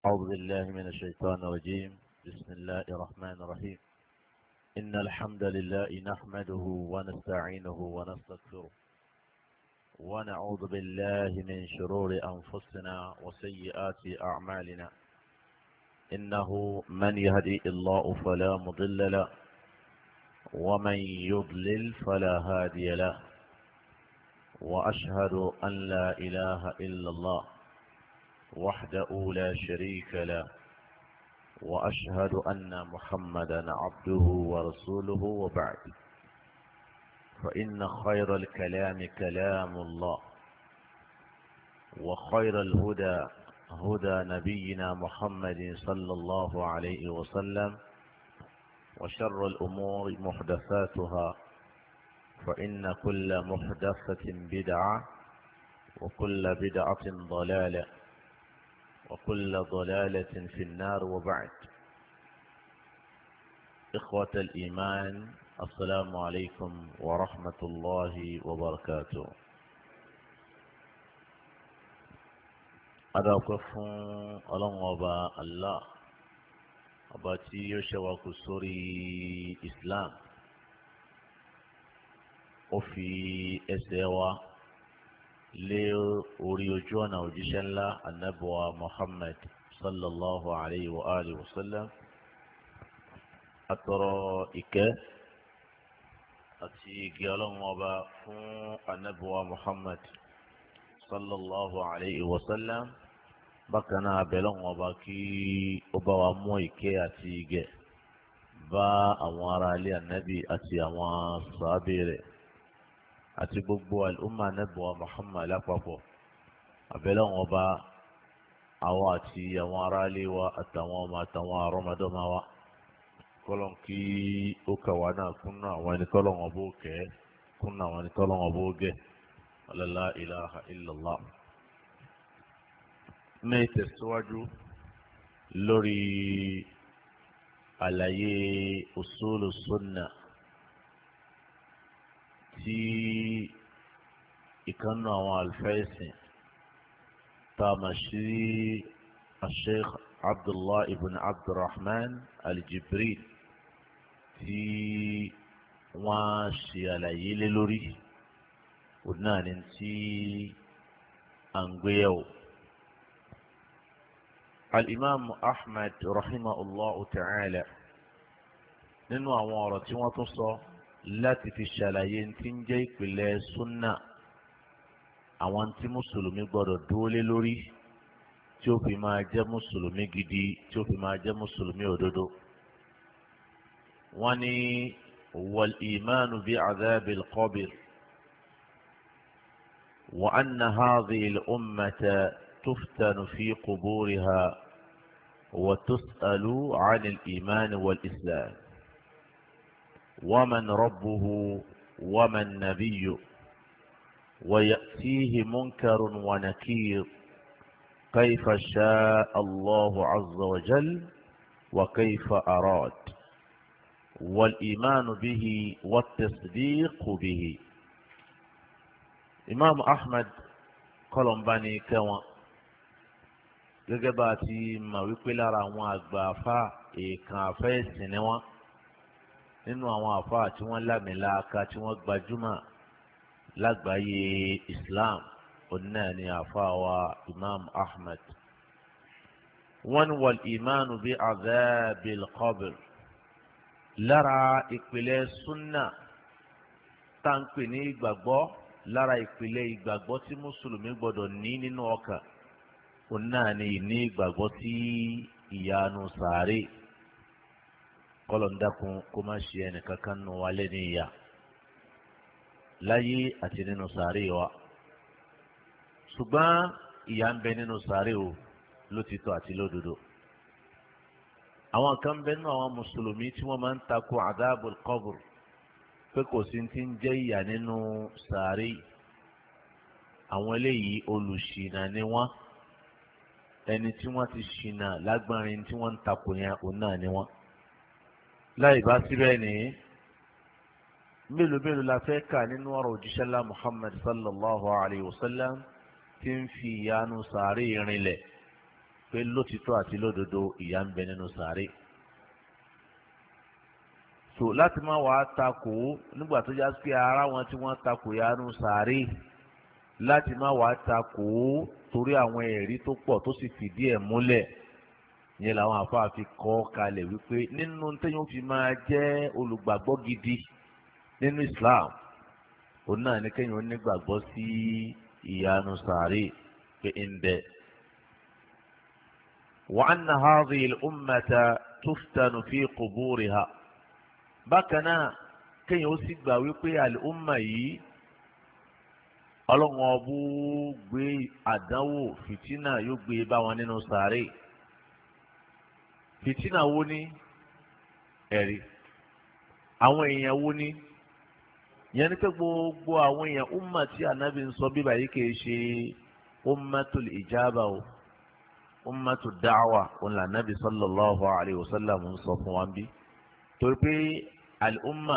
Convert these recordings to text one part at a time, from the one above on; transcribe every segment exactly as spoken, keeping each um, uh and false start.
أعوذ بالله من الشيطان الرجيم. بسم الله الرحمن الرحيم. إن الحمد لله نحمده ونستعينه ونستغفره ونعوذ بالله من شرور أنفسنا وسيئات أعمالنا. إنه من يهدي الله فلا مضل له ومن يضلل فلا هادي له. وأشهد أن لا إله إلا الله وحده لا شريك له. وأشهد أن محمدا عبده ورسوله وبعد، فإن خير الكلام كلام الله، وخير الهدى هدى نبينا محمد صلى الله عليه وسلم، وشر الأمور محدثاتها، فإن كل محدثة بدعة، وكل بدعة ضلالة، وكل ضلالة في النار. وبعد، إخوة الإيمان، السلام عليكم ورحمة الله وبركاته. أدعوكم الله وبا الله أباتي يشوك سوري إسلام وفي أسوا lé orí ojú ọ̀nà òjíṣẹ́ ńlá anábọ̀wá Muhammad sallallahu alayhi wa alihi wa sallam. atọrọ ìkẹ́ àti igi ọlọ́run ọba fún anábọ̀wá Muhammad sallallahu alayhi wa sallam. bákan náà abẹ́lọ́run ọba kí ó bá wa mú ìkẹ́ àti ìgẹ̀ bá àwọn ará ilé anábì àti àwọn sàábé rẹ̀ àti gbogbo al'umma nabuwa Muhammad lápapọ̀. abẹ́lẹ́ wọn bá àwọn àti àwọn ará ilé wa àtàwọn ọmọ àtàwọn àrọ́mọdọ́mọ wa kọ́lọ́n kí ó kàwá náà kúnnà àwọn ẹni kọ́lọ́n wọn bó kẹ́ kúnnà àwọn ẹni kọ́lọ́n wọn bó gẹ̀. la ilaha illallah. ní ìtẹ̀síwájú lórí àlàyé usulu sunna tí ìkànnì àwọn alfẹ́sìn tá a mọ̀ sí Sheikh Abdullah ibn Abdurrahman al-Jibril tí wọ́n ṣe àlàyé lé lórí òun náà ní tí à ń gbéyàwó. al-Imam Ahmad rahimahullah ta'ala nínú àwọn ọ̀rọ̀ tí wọ́n tún sọ láti fi ṣàlàyé tí ń jẹ́ ìpìlẹ̀ súnà, àwọn tí mùsùlùmí gbọ́dọ̀ dúró lé lórí tí ó fi máa jẹ́ mùsùlùmí gidi, tí ó fi máa jẹ́ mùsùlùmí òdodo. wọ́n ní wal imanu bi adhabil qabr wa anna hadhihi al ummata tuftanu fi quburiha wa tus'alu 'an al iman wal islam ومن ربه ومن نبيه ويأتيه منكر ونكير كيف شاء الله عز وجل وكيف أراد، والإيمان به والتصديق به. إمام أحمد قالوا بني كوا جباتي ما ويقول لهم أغبافا إكافة سنوا nínú àwọn àfáà tí wọ́n lámìláaka tí wọ́n gbajúmọ̀ lágbàáyé Islam onáà ní àfáà wa Imam Ahmad. wọ́n ní wal imanu bí adhabil qabr lára ìpìlẹ̀ súnà táǹpì ní ìgbàgbọ́, lára ìpìlẹ̀ ìgbàgbọ́ tí mùsùlùmí gbọ́dọ̀ ní nínú ọkàn onáà ní ìní ìgbàgbọ́ tí ìyanu sàárè. kọlọ̀ ń dákun kó má ṣe ẹnìkankan nù wá lé ní ìyà láyé àti nínú sàárè wa. ṣùgbọ́n ìyà ń bẹ nínú sàárè o lótìtọ́ àti lódodo. àwọn kan bẹ nínú àwọn mùsùlùmí tí wọ́n máa ń takò adhabul qabr pé kò sí ti ń jẹ́ ìyà nínú sàárè. àwọn eléyìí olùṣìnà ni wọ́n, ẹni tí wọ́n ti ṣìnà lágbárin tí wọ́n ń takò yẹn òun náà ni wọ́n. láì bá síbẹ̀ ní mélòó mélòó la fẹ́ kà nínú ọ̀rọ̀ òjíṣẹ́ ńlá Muhammad sallallahu alayhi wa sallam tí ń fi ìyanu sàárè rinlẹ̀ pé lótìtọ́ àti lódodo ìyà ń bẹ nínú sàárè. so láti má wàá takò nígbà tó já sí ara wọn tí wọ́n takò ìyà nínú sàárè láti má wàá takò torí àwọn ẹ̀rí tó pọ̀ tó sì fìdí ẹ̀ múlẹ̀ yẹn làwọn àfáà fi kọ́ kalẹ̀ wípé nínú téèyàn fi máa jẹ́ olùgbàgbọ́ gidi nínú Islam òun náà ní kéèyàn nígbàgbọ́ sí ìyanu sàárè pé ń bẹ. wa anna hadhihi al-ummata tuftanu fi quburiha bákan náà kéèyàn ó sì gbà wípé al-umma yìí ọlọ́run ọbú gbé àdánwò fìtínà yóò gbé bá wọn nínú sàárè. fìtínà wo ni ẹ̀rí àwọn èèyàn wo ni yẹn ní pé gbogbo àwọn èèyàn umma tí anabi ń sọ bíbá yìí kì í ṣe ummatul ijaba o ummatud da'wa òun là anabi sallallahu alayhi wa sallam ń sọ fún wa bí torí pé al umma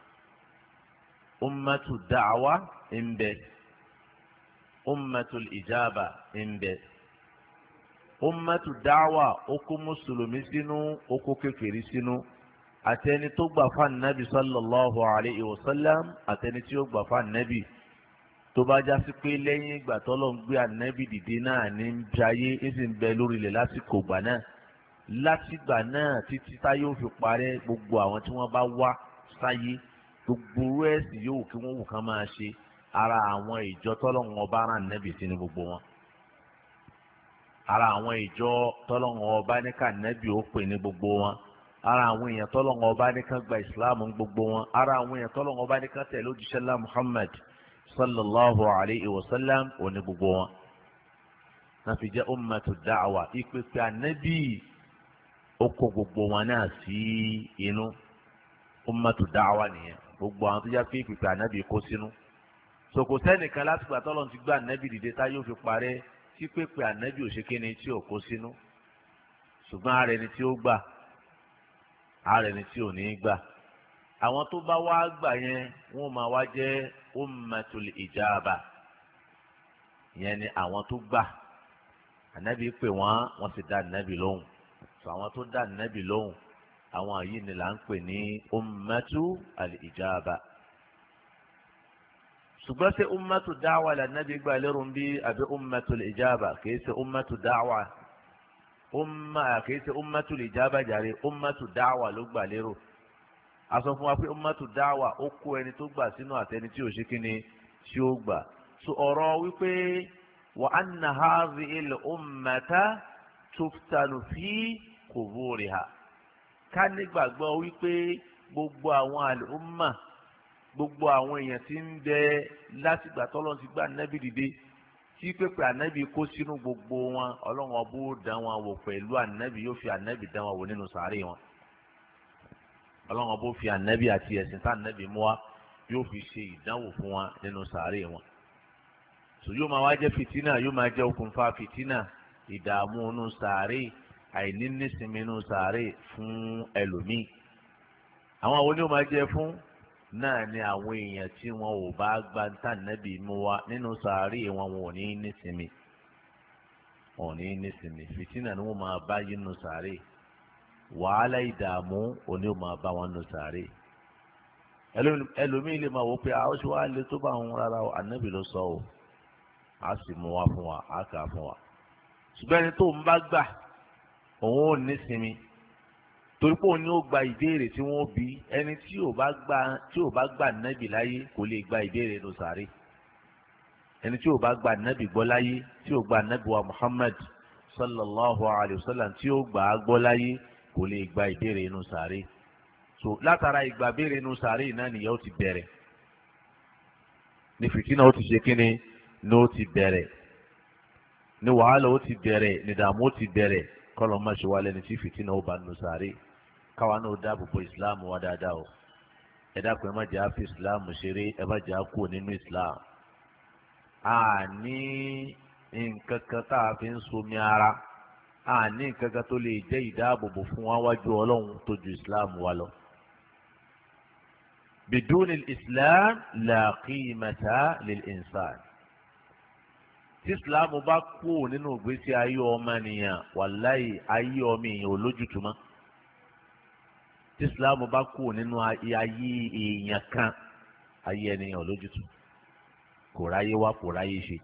ummatud da'wa ń bẹ ummatul ijaba ń bẹ. ummatu da'wa ó kó mùsùlùmí sínú ó kó kèfèrí sínú àtẹni tó gbà fún anabi sallallahu alayhi wa sallam àtẹni tí ó gbà fún anabi tó bá já sí pé lẹ́yìn ìgbà tọ́lọ́ ń gbé anabi dìde náà ní ń jayé é sì ń bẹ lórí ilẹ̀ lásìkò gbà náà látìgbà náà títí táyé ó fi parẹ́ gbogbo àwọn tí wọ́n bá wá sáyé gbogbo orú ẹ̀sìn yòówù kí wọ́n wù kán máa ṣe ara àwọn ìjọ tọ́lọ́ wọn bá rán anabi sí ní gbogbo wọn. ara àwọn ìjọ tọ́lọ́wọ́n ọba ní ká nẹ́bí ó pè ní gbogbo wọn ara àwọn èèyàn tọ́lọ́wọ́n ọba ní ká gba ìsìláàmù ní gbogbo wọn ara àwọn èèyàn tọ́lọ́wọ́n ọba ní ká tẹ̀lé òjíṣẹ́ ńlá Muhammad sallallahu alayhi wa sallam ó ní gbogbo wọn. náà fi jẹ́ ummatu da'wa ìpèpè ànẹ́bí ó kó gbogbo wọn náà sí inú ummatu da'wa nìyẹn gbogbo àwọn tó já pé ìpèpè ànẹ́bí kó sínú. sòkò sẹ́nìkan láti gbà tọ́lọ́run ti gbé ànẹ́bí dìde tá yóò fi parẹ́ tí pépè ànábì òṣèkéni tí ò kó sínú ṣùgbọ́n ààrẹ ni tí ó gbà ààrẹ ni tí ò ní gbà àwọn tó bá wá gbà yẹn wọ́n máa wá jẹ́ ummatul ijaba yẹn ni àwọn tó gbà ànábì pè wọ́n wọ́n sì dá ànábì lóhùn sọ àwọn tó dá ànábì lóhùn àwọn yìí ni là ń pè ní ummatul ijaba. ṣùgbọ́n ṣé ummatu da'wa la nabi gba lérò ń bí àbí ummatul ijaba kìí ṣe ummatu da'wa umma kìí ṣe ummatul ijaba jàre ummatu da'wa ló gbà lérò. a sọ fún wa pé ummatu da'wa ó kó ẹni tó gbà sínú àtẹni tí ò ṣe kí ni tí ó gbà. so ọ̀rọ̀ wípé wa anna hadhihi al-ummata tuftanu fi quburiha ká nígbàgbọ́ wípé gbogbo àwọn al-umma gbogbo àwọn èèyàn tí ń bẹ látìgbà tọ́lọ́run ti gbé ànábì dìde tí pépè ànábì kó sínú gbogbo wọn ọlọ́run ọbó dán wọn wò pẹ̀lú ànábì yóò fi ànábì dán wọn wò nínú sàárè wọn ọlọ́run ọbó fi ànábì àti ẹ̀sìn tá ànábì mú wa yóò fi ṣe ìdánwò fún wọn nínú sàárè wọn. sò yóò máa wá jẹ́ fìtínà yóò máa jẹ́ okùnfà fìtínà ìdààmú inú sàárè àìní nísinmi inú sàárè fún ẹlòmíì. àwọn àwọn oníwọ̀n máa jẹ́ fún náà ni àwọn èèyàn tí wọn ò bá gba ntànàbì mú wa nínú sàárì wọn wọn ò ní nísinmi wọn ò ní nísinmi fìtínà ni wọn máa bá yín nù sàárì wàhálà ìdààmú òní ò máa bá wọn nù sàárì ẹlòmíì lè máa wò pé àwọn ṣe wá lè tó bá wọn rárá o ànábì ló sọ o á sì mú wa fún wa á kà á fún wa ṣùgbọ́n ẹni tó ń bá gbà òun ò nísinmi torí pé òun ni ó gba ìbéèrè tí wọ́n bí ẹni tí ò bá gba tí ò bá gba nábì láyé kò lè gba ìbéèrè lọ sàárè ẹni tí ò bá gba nábì gbọ́ láyé tí ò gba nábì wa Muhammad sallallahu alayhi wa sallam tí ó gbà á gbọ́ láyé kò lè gba ìbéèrè inú sàárè so látara ìgbà béèrè inú sàárè náà nìyẹn ó ti bẹ̀rẹ̀ ní fìtínà ó ti ṣe kíni ní ó ti bẹ̀rẹ̀ ní wàhálà ó ti bẹ̀rẹ̀ ní dààmú ó ti bẹ̀rẹ̀ kọ́lọ́ má ṣe wá lẹ́ni tí fìtínà ó bá nù sàárè káwa náà dáàbò bo islam wa dáadáa o ẹ dákun ẹ má jẹ́ àfi islam ṣeré ẹ má jẹ́ àkú nínú islam a ní nǹkan kan tá a fi ń somi ara a ní nǹkan kan tó lè jẹ́ ìdáàbòbò fún wa wájú ọlọ́run tó ju islam wa lọ. biduni islam la qimata lil insan tí ìsìláàmù bá kú nínú ìgbésí ayé ọmọnìyàn wàláì ayé ọmọ èèyàn ò lójútùú mọ́. tí ìsìláàmù bá kú nínú ayé èèyàn kan ayé ènìyàn ò lójútùú, kò ráyé wá kò ráyé ṣe.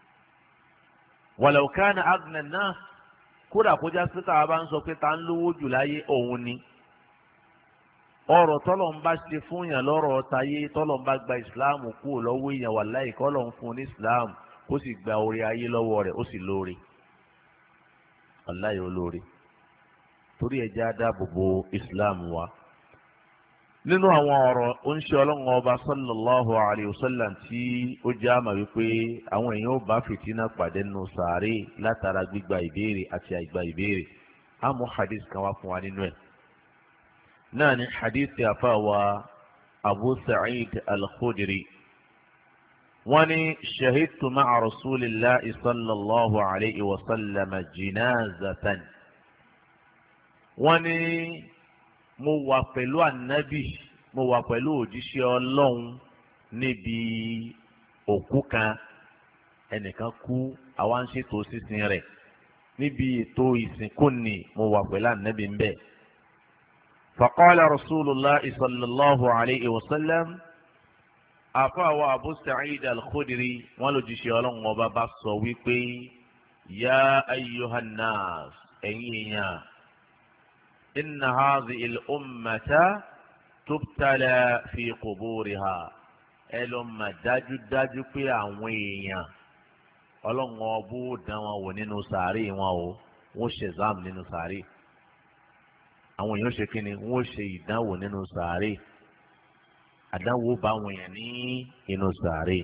walau kana aghna an-nas, kódà kó já sí káwa bá ń sọ pé ta ń lówó jù láyé òun ni. ọ̀rọ̀ tọ́lọ̀ ń bá ṣe fún yàn lọ́rọ̀ tayé, tọ́lọ̀ ń bá gba ìsìláàmù kúrò lọ́wọ́ èèyàn wàláhì kọ́lọ̀ ń fún ní ìsìláàmù kó sì gba orí ayé lọ́wọ́ rẹ̀ ó sì lóore, wàláhì olóore. torí ẹ jẹ́ á dáàbò bo ìsìláàmù wa. nínú àwọn ọ̀rọ̀ ó ń ṣe ọlọ́run ọba sallallahu alayhi wa sallam tí ó jẹ́ àmà wípé àwọn èèyàn ó bá fìtínà pàdé nínú sàárè látara gbígba ìbéèrè àti àìgba ìbéèrè. á mú hadith kan wá fún wa nínú ẹ̀. náà ni hadith àfàwà Abu Sa'id al-Khudri. wọ́n ní shahidtu ma'a rasulillahi sallallahu alayhi wa sallam jinazatan. wọ́n ní mo wà pẹ̀lú ànábì mo wà pẹ̀lú òjíṣẹ́ ọlọ́run níbi òkú kan, ẹnìkan kú àwa ń ṣètò sísin rẹ̀. níbi ètò ìsìnkú ni mo wà pẹ̀lú ànábì ń bẹ̀. faqala rasulullahi sallallahu alayhi wa sallam, àfàwà Abu Sa'id al-Khudri wọ́n lójíṣẹ́ ọlọ́run ọba bá sọ wípé ya ayyuhan nas, ẹ̀yin èèyàn, inna hadhihi al-ummata tubtala fi quburiha. ẹ lọ mà dájúdájú pé àwọn èèyàn ọlọ́run ọbú dán wọn wò nínú sàárè wọn o, wọ́n ṣe exam nínú sàárè. àwọn èèyàn ṣe kíni, wọ́n ṣe ìdánwò nínú sàárè. àdánwò bá àwọn èèyàn ní inú sàárè.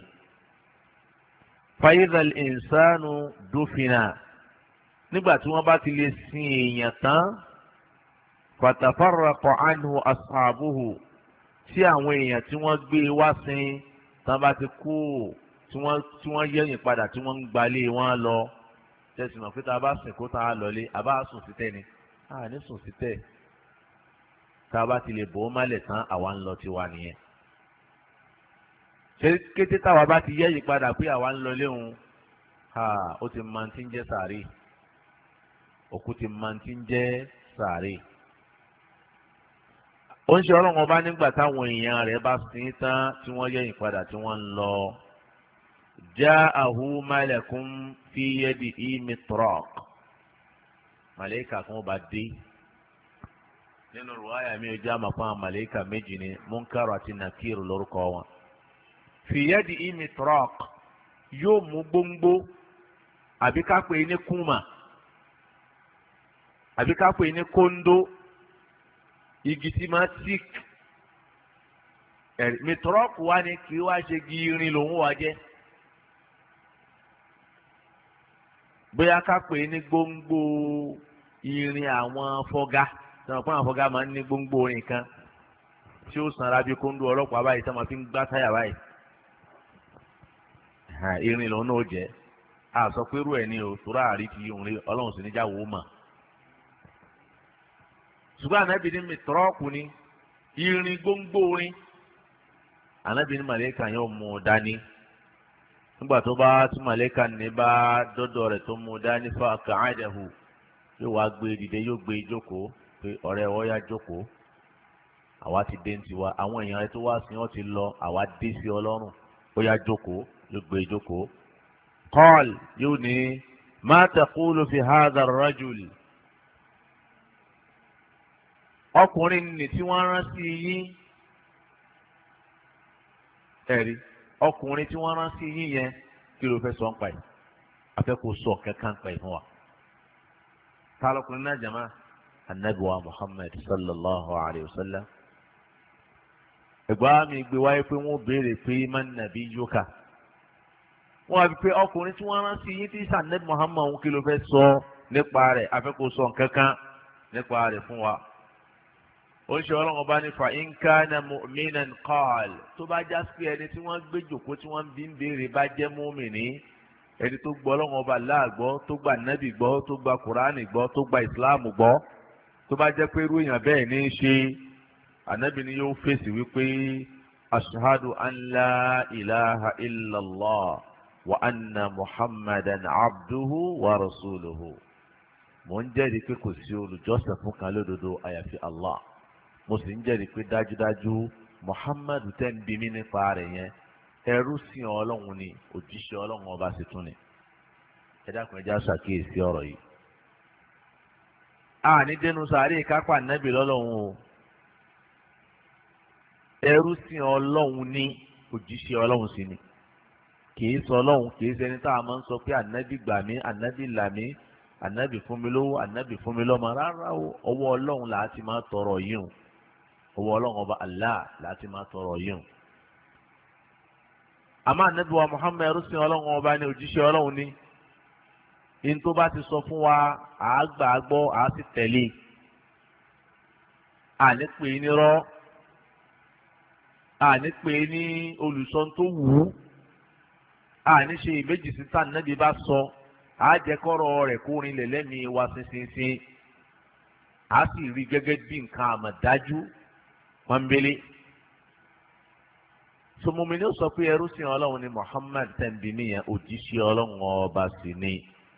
fa idha al-insanu dufina, nígbà tí wọ́n bá ti lè sin èèyàn tán, fatafarraqa anhu ashabuhu, tí àwọn èèyàn tí wọ́n gbé wá sin tán bá ti kú, tí wọ́n tí wọ́n yẹ̀yìn padà, tí wọ́n ń gbalé wọn lọ. tẹ̀sí mọ̀ pé tá a bá sìn kó tá a lọlé, a bá sùn sí tẹ̀ ni, a ní sùn sí tẹ̀. tá a bá ti lè bò ó mọ́lẹ̀ tán àwa ń lọ tiwa nìyẹn. ṣé kété táwa bá ti yẹ̀yìn padà pé àwa ń lọ léhun, ó ti máa ti ń jẹ́ sàárè, òkú ti máa ti ń jẹ́ sàárè. ó ń ṣe ọlọ́run ọba nígbà táwọn èèyàn rẹ̀ bá sin tán tí wọ́n yẹ̀yìn padà tí wọ́n ń lọ. ja'ahu malakun fi yadihi mitraq, màlẹ́kà kan bá dé. nínú rúwáyà mi ò já mà fún àwọn màlẹ́kà méjì ní Munkaru àti Nakiru lórúkọ wọn. fi yadihi mitraq, yóò mú gbóngbó àbí ká pè é ní kúmà àbí ká pè é ní kóńdó, igi tí máa tík. ẹ̀rí mitrọ́ọ̀kù wá ní kí wá ṣe gi irin lòun wá jẹ́. bóyá ká pè é ní gbóngbó irin àwọn fọ́gá, sọ̀rọ̀ pé àwọn fọ́gá máa ń ní gbóngbó orin kan tí ó sanra bí kóńdó ọlọ́pàá báyìí tí wọ́n fi ń gbá táyà báyìí. irin lòun náà jẹ́. a sọ pé irú ẹ̀ ní o tóra àrí ti yóò rí ọlọ́run sì ní já wò ó mà. ṣùgbọ́n ànábì ní mitrọ́ọ̀kù ni irin gbóngbó orin. ànábì ní màlẹ́kà yóò mú un dání. nígbà tó bá tí màlẹ́kà ní bá dọ́dọ̀ rẹ̀ tó mú un dání fa qa'adahu, yóò wá gbé dìde, yóò gbé jókòó pé ọ̀rẹ́ ọ yá jókòó. àwa ti dé ní tiwa, àwọn èèyàn rẹ tó wá sí wọn ti lọ, àwa dé sí ọlọ́run, ó yá jókòó, yóò gbé jókòó. qal, yóò ní ma taqulu fi hadha ar-rajul, ọkùnrin ní tí wọ́n rán sí yín, ẹ̀rí ọkùnrin tí wọ́n rán sí yín yẹn kí ló fẹ́ sọ ń pa ẹ̀, afẹ́ kó sọ kankan pa ẹ̀ fún wa. ta lọkùnrin náà jama? anabi wa Muhammad sallallahu alayhi wa sallam. ẹgbàá mi gbé wáyé pé wọ́n béèrè pé man nabiyyuka, wọ́n á fi pé ọkùnrin tí wọ́n rán sí yín tí sànẹ́bí Muhammad kí ló fẹ́ sọ nípa rẹ̀, afẹ́ kó sọ kankan nípa rẹ̀ fún wa. ó ń ṣe ọlọ́run ọba ní fa in kana mu'minan qal, tó bá já sí ẹni tí wọ́n gbé jòkó tí wọ́n bí ń béèrè bá jẹ́ mùmínì, ẹni tó gbọ́ ọlọ́run ọba láàgbọ́, tó gba nábì gbọ́, tó gba kùránì gbọ́, tó gba ìsìláàmù gbọ́, tó bá jẹ́ pé irú èèyàn bẹ́ẹ̀ ní í ṣe, ànábì ni yóò fèsì wípé ashhadu an la ilaha illallah, wa anna muhammadan abduhu wa rasuluhu mo ń jẹ́rìí pé kò sí olùjọ́sìn fún kan lódodo àyàfi allah mo sì ń jẹ́rìí pé dájúdájú muhammad tẹ́ ń bi mí nípa rẹ̀ yẹn ẹrú sìn ọlọ́run ni òjíṣẹ́ ọlọ́run ọba sì tún ni ẹ dákun ẹ já ṣàkíyèsí ọ̀rọ̀ yìí. a ní dénú sàárè kápá nábì lọ́lọ́run o ẹrú sìn ọlọ́run ní òjíṣẹ́ ọlọ́run sì ni kìí sọ ọlọ́run kìí ṣẹni tá a máa ń sọ pé ànábì gbà mí ànábì là mí ànábì fún mi lówó ànábì fún mi lọ́mọ rárá o ọwọ́ ọlọ́run là á ti máa tọrọ yìí o ọwọ́ ọlọ́run ọba Allah là á ti máa tọrọ yìí o. àmọ́ ànábì wa Muhammad ẹrú sìn ọlọ́run ọba ní òjíṣẹ́ ọlọ́run ní in tó bá ti sọ fún wa àá gbà á gbọ́ àá sì tẹ̀lé àní pè é nírọ́ àní pè é ní olùsọ tó wù ú àní ṣe ìbejì sísá nàbí bá sọ àjẹkọrọ rẹ̀ kó rinlẹ̀ lẹ́mìí wa ṣinṣinṣin a sì rí gẹ́gẹ́ bí nǹkan àmọ̀dájú pọ́nbélé sọmọmi ni ó sọ pé ẹrú sìn ọlọ́run ni Muhammad tẹ̀m̀bì nìyẹn òjíṣẹ́ ọlọ́run ọba sì ni.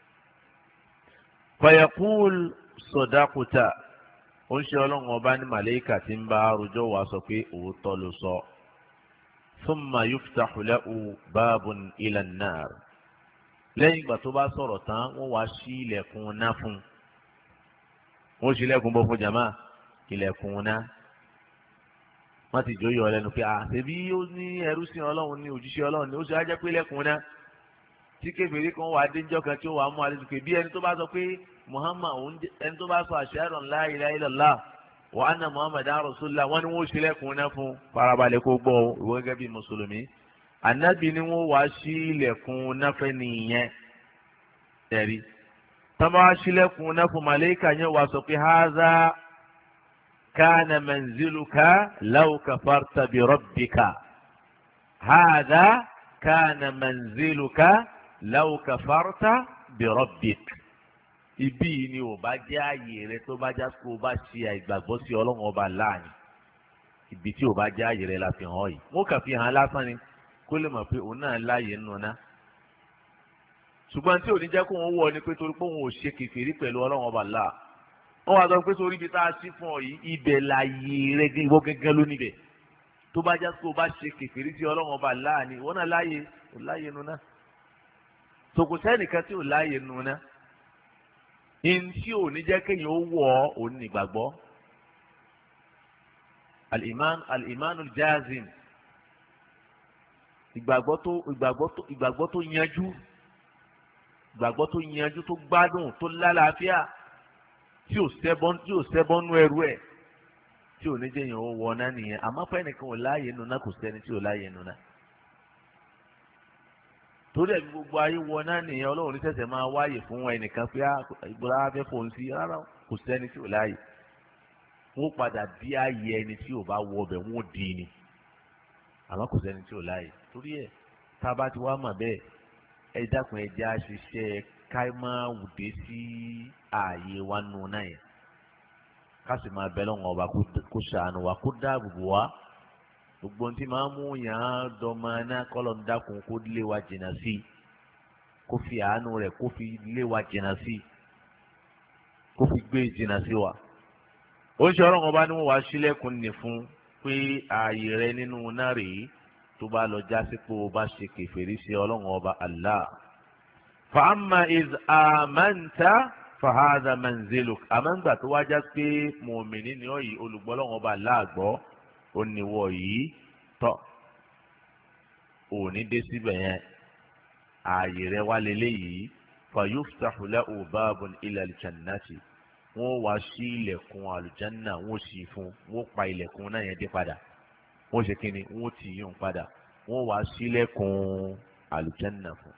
fayaqul sọdákùtà ó ń ṣe ọlọ́run ọba ní màlẹ́kà tí ń bá arújọ́ wa sọ pé òótọ́ ló sọ. thumma yuftahu lahu babun ila an-nar lẹ́yìn ìgbà tó bá sọ̀rọ̀ tán wọ́n wá sí ilẹ̀kùn náà fún un wọ́n sì ilẹ̀kùn bọ́ fún jama ilẹ̀kùn náà wọ́n ti jóyè ọlẹ́nu pé à ṣebí ó ní ẹrú sí ọlọ́run ní òjíṣẹ́ ọlọ́run ní ó sì á jẹ́ pé ilẹ̀kùn náà tí kèfèrí kan wà déńjọ́ kan tí ó wà á mú àlejò pé bí ẹni tó bá sọ pé Muhammad ẹni tó bá sọ ashhadu an la ilaha illallah wa anna Muhammadan rasulullah wọ́n ní wọ́n sì ilẹ̀kùn náà fún farabalẹ̀ kó gbọ́ ìwọ gẹ́gẹ́ bí mùsùlùmí ànábì ni wọ́n wá sí ilẹ̀kùn náà fẹ́ nìyẹn ẹ̀rí tọ́ba wá sí ilẹ̀kùn náà fún màlẹ́kà yẹn wá sọ pé haza kana manziluka law kafarta bi rabbika haza kana manziluka law kafarta bi rabbik ibi ni ò bá jẹ́ ààyè rẹ tó bá já kó o bá ṣe àìgbàgbọ́ sí ọlọ́run ọba láàyè ibi tí ò bá jẹ́ ààyè rẹ la fi hàn yìí wọ́n kà fi hàn lásán ni kó lè mọ̀ pé òun náà láàyè nù ná ṣùgbọ́n tí ò ní jẹ́ kó wọ́n wọ̀ ni pé torí pé òun ò ṣe kèfèrí pẹ̀lú ọlọ́run ọba là wọ́n wá sọ pé sórí ibi tá a sí fún ọ yìí ibẹ̀ láàyè rẹ ìwọ gẹ́gẹ́ ló níbẹ̀ tó bá já kó o bá ṣe kèfèrí sí ọlọ́run ọba là ni ìwọ náà láàyè ò láàyè nù ná tòkò sẹ́nìkan tí ò láàyè nù ná in tí ò ní jẹ́ kéèyàn ó wọ̀ ọ́ òun nígbàgbọ́ al-iman al-imanul jazim ìgbàgbọ́ tó ìgbàgbọ́ tó ìgbàgbọ́ tó yanjú ìgbàgbọ́ tó yanjú tó gbádùn tó lálàáfíà tí ò sẹ́bọ́n tí ò sẹ́bọ́n nú ẹrú ẹ̀ tí ò ní jẹ́ yẹn ó wọ náà nìyẹn àmọ́ pé ẹnìkan ò láàyè nù náà kò sẹ́ni tí ò láàyè nù náà torí ẹ̀mí gbogbo ayé wọ náà nìyẹn ọlọ́run ní sẹ̀sẹ̀ máa wáyè fún ẹnìkan pé ìgbọ́lá fẹ́ fòun sí rárá kò sẹ́ni tí ò láàyè wọ́n padà bí ààyè ẹni tí ò bá wọ ọbẹ̀ wọ́n dì í ni àmọ́ kò sẹ́ni tí ò láàyè torí ẹ̀ tá a bá ti wá mọ̀ bẹ́ẹ̀ ẹ dákun ẹ já ṣiṣẹ́ ká máa wùdé sí ààyè wa nù náà yẹn ká sì máa bẹ lọ́wọ́ ọba kó ṣàánú wa kó dáàbò bò wá gbogbo ntí máa mú yàn án dọ́mọ náà kọ́lọ̀ ń dákun kó lé wa jìnnà sí kó fi àánú rẹ̀ kó fi lé wa jìnnà sí kó fi gbé jìnnà sí wa ó ń ṣe ọlọ́run ọba ni wọ́n wá sílẹ̀kùn ní fún pé ààyè rẹ nínú náà rèé tó bá lọ jásí pé o bá ṣe kèfèrí sí ọlọ́run ọba Allah fa amma iz amanta fa hadha manziluk àmọ́ngbà tó wájá pé mùmìnì ni ó yìí olùgbọ́ ọlọ́run ọba Allah gbọ́ ó níwọ̀ yìí tọ́ òní dé síbẹ̀ yẹn ààyè rẹ wá lélẹ́yìí fa yuftahu lahu babun ila al-jannati wọ́n wá sí ilẹ̀kùn àlùjánná wọ́n sì fún wọ́n pa ilẹ̀kùn náà yẹn dé padà wọ́n ṣe kínní wọ́n ti yún padà wọ́n wá sí ilẹ̀kùn àlùjánná fún.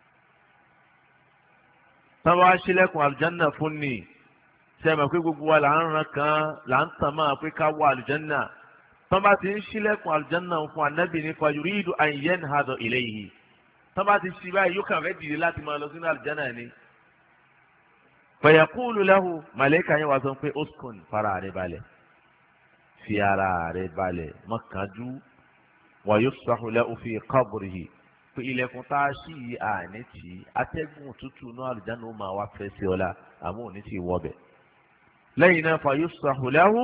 táwọn wá sí ilẹ̀kùn àlùjánná fún ni sẹ́mi pé gbogbo wa là ń ran kan là ń tàn máa pé ká wọ àlùjánná tọ́ bá ti ń sí ilẹ̀kùn àlùjánná fún anábì ní fa yuridu an yanhada ilayhi tọ́ bá ti ṣí báyìí yóò kàn fẹ́ dìde láti máa lọ sínú àlùjánná ni. fayaqulu lahu màlẹ́kà yẹn wá sọ pé uskun fara rẹ̀ balẹ̀ fi ara rẹ̀ balẹ̀ mọ́kànjú wa yufsahu lahu fi qabrihi pé ilẹ̀kùn tá a ṣí yìí àní tì í atẹ́gùn tútù náà àlùjáná ó máa wá fẹ́ sí ọlá àmọ́ òní ti wọ́ bẹ̀. lẹ́yìn náà fa yusrahu lahu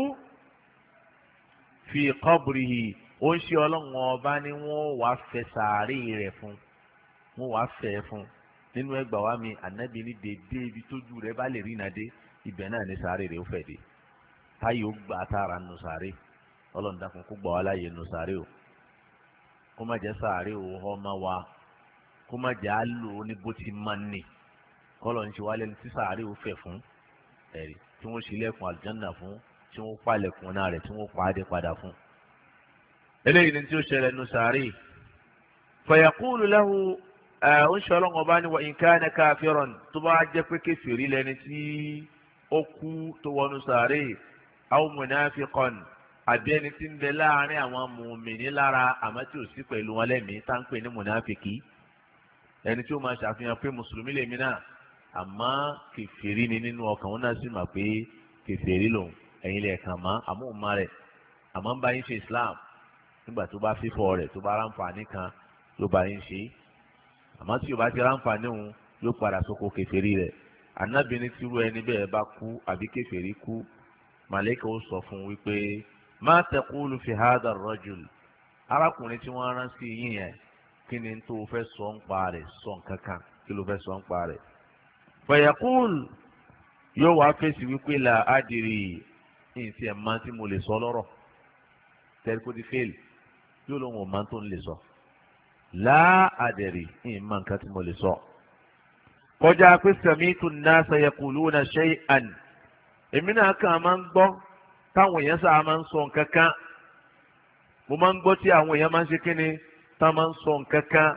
fi qabrihi ó ń ṣe ọlọ́run ọba ni wọ́n wàá fẹ́ sàárè rẹ̀ fún wọ́n wàá fẹ́ fún nínú ẹgbàá wa mi ànábì ní dédé ibi tójú rẹ̀ bá lè rí nàdé ibẹ̀ náà ní sàárè rẹ̀ ó fẹ́ dé táyé ó gbà tára nù sàárè ọlọ́run dákun kó gbà wá láàyè nù sàárè o kó má jẹ́ sàárè o ọmọ wa kó má jẹ́ àlò ní bó ti máa ń nì kọ́lọ̀ ń ṣe wálé ní tí sàárè ó fẹ́ fún ẹ̀rí tí wọ́n ṣe ilẹ̀kùn àlùjánnà fún tí wọ́n palẹ̀kùn náà rẹ̀ tí wọ́n pa á dé padà fún. eléyìí ni tí ó ṣẹlẹ̀ nù sàárè fayaqulu lahu ó ń ṣe ọlọ́run ọba ní wa in kana kafiran tó bá jẹ́ pé kèfèrí lẹni tí ó kú tó wọnú sàárè aw munafiqan àbí ẹni tí ń bẹ láàrin àwọn mùmìnì lára àmọ́ tí ò sí pẹ̀lú wọn lẹ́mìí tá ń pè ní mùnáfìkì ẹni tí ó máa ṣàfihàn pé mùsùlùmí lèmi náà àmọ́ kèfèrí ni nínú ọkàn wọn náà sì mà pé kèfèrí lòun ẹ̀yin lè kàn mọ́ àmọ́ òun má rẹ̀ àmọ́ ń bá yín ṣe Islam nígbà tó bá fífọ́ rẹ̀ tó bá ráǹfààní kan ló bá yín ṣe àmọ́ tí o bá ti ráǹfààní òun yóò padà sóko kèfèrí rẹ̀ Ànábì ní tírú ẹni bẹ́ẹ̀ bá kú àbí kèfèrí kú màlẹ́kà ó sọ fún wípé má taqulu fi hadha ar-rajul arákùnrin tí wọ́n rán sí yín yẹn kí ni tó o fẹ́ sọ ń pa rẹ̀ sọ nǹkan kan kí ló fẹ́ sọ ń pa rẹ̀. fayaqul yóò wá fèsì wípé la adìrì ìǹtí ẹ̀ máa tí mo lè sọ lọ́rọ̀ tẹ́lẹ̀ kó ti fèèlì yóò lóun ò máa tó ń lè sọ la adìrì ìǹ máa nǹkan tí mo lè sọ. kọjá pé sami'tu an-nasa yaquluna shay'an èmi náà kàn máa ń gbọ́ táwọn èèyàn sáà máa ń sọ nǹkan kan mo máa ń gbọ́ tí àwọn èèyàn máa ń ṣe kí ni tá a máa ń sọ nǹkan kan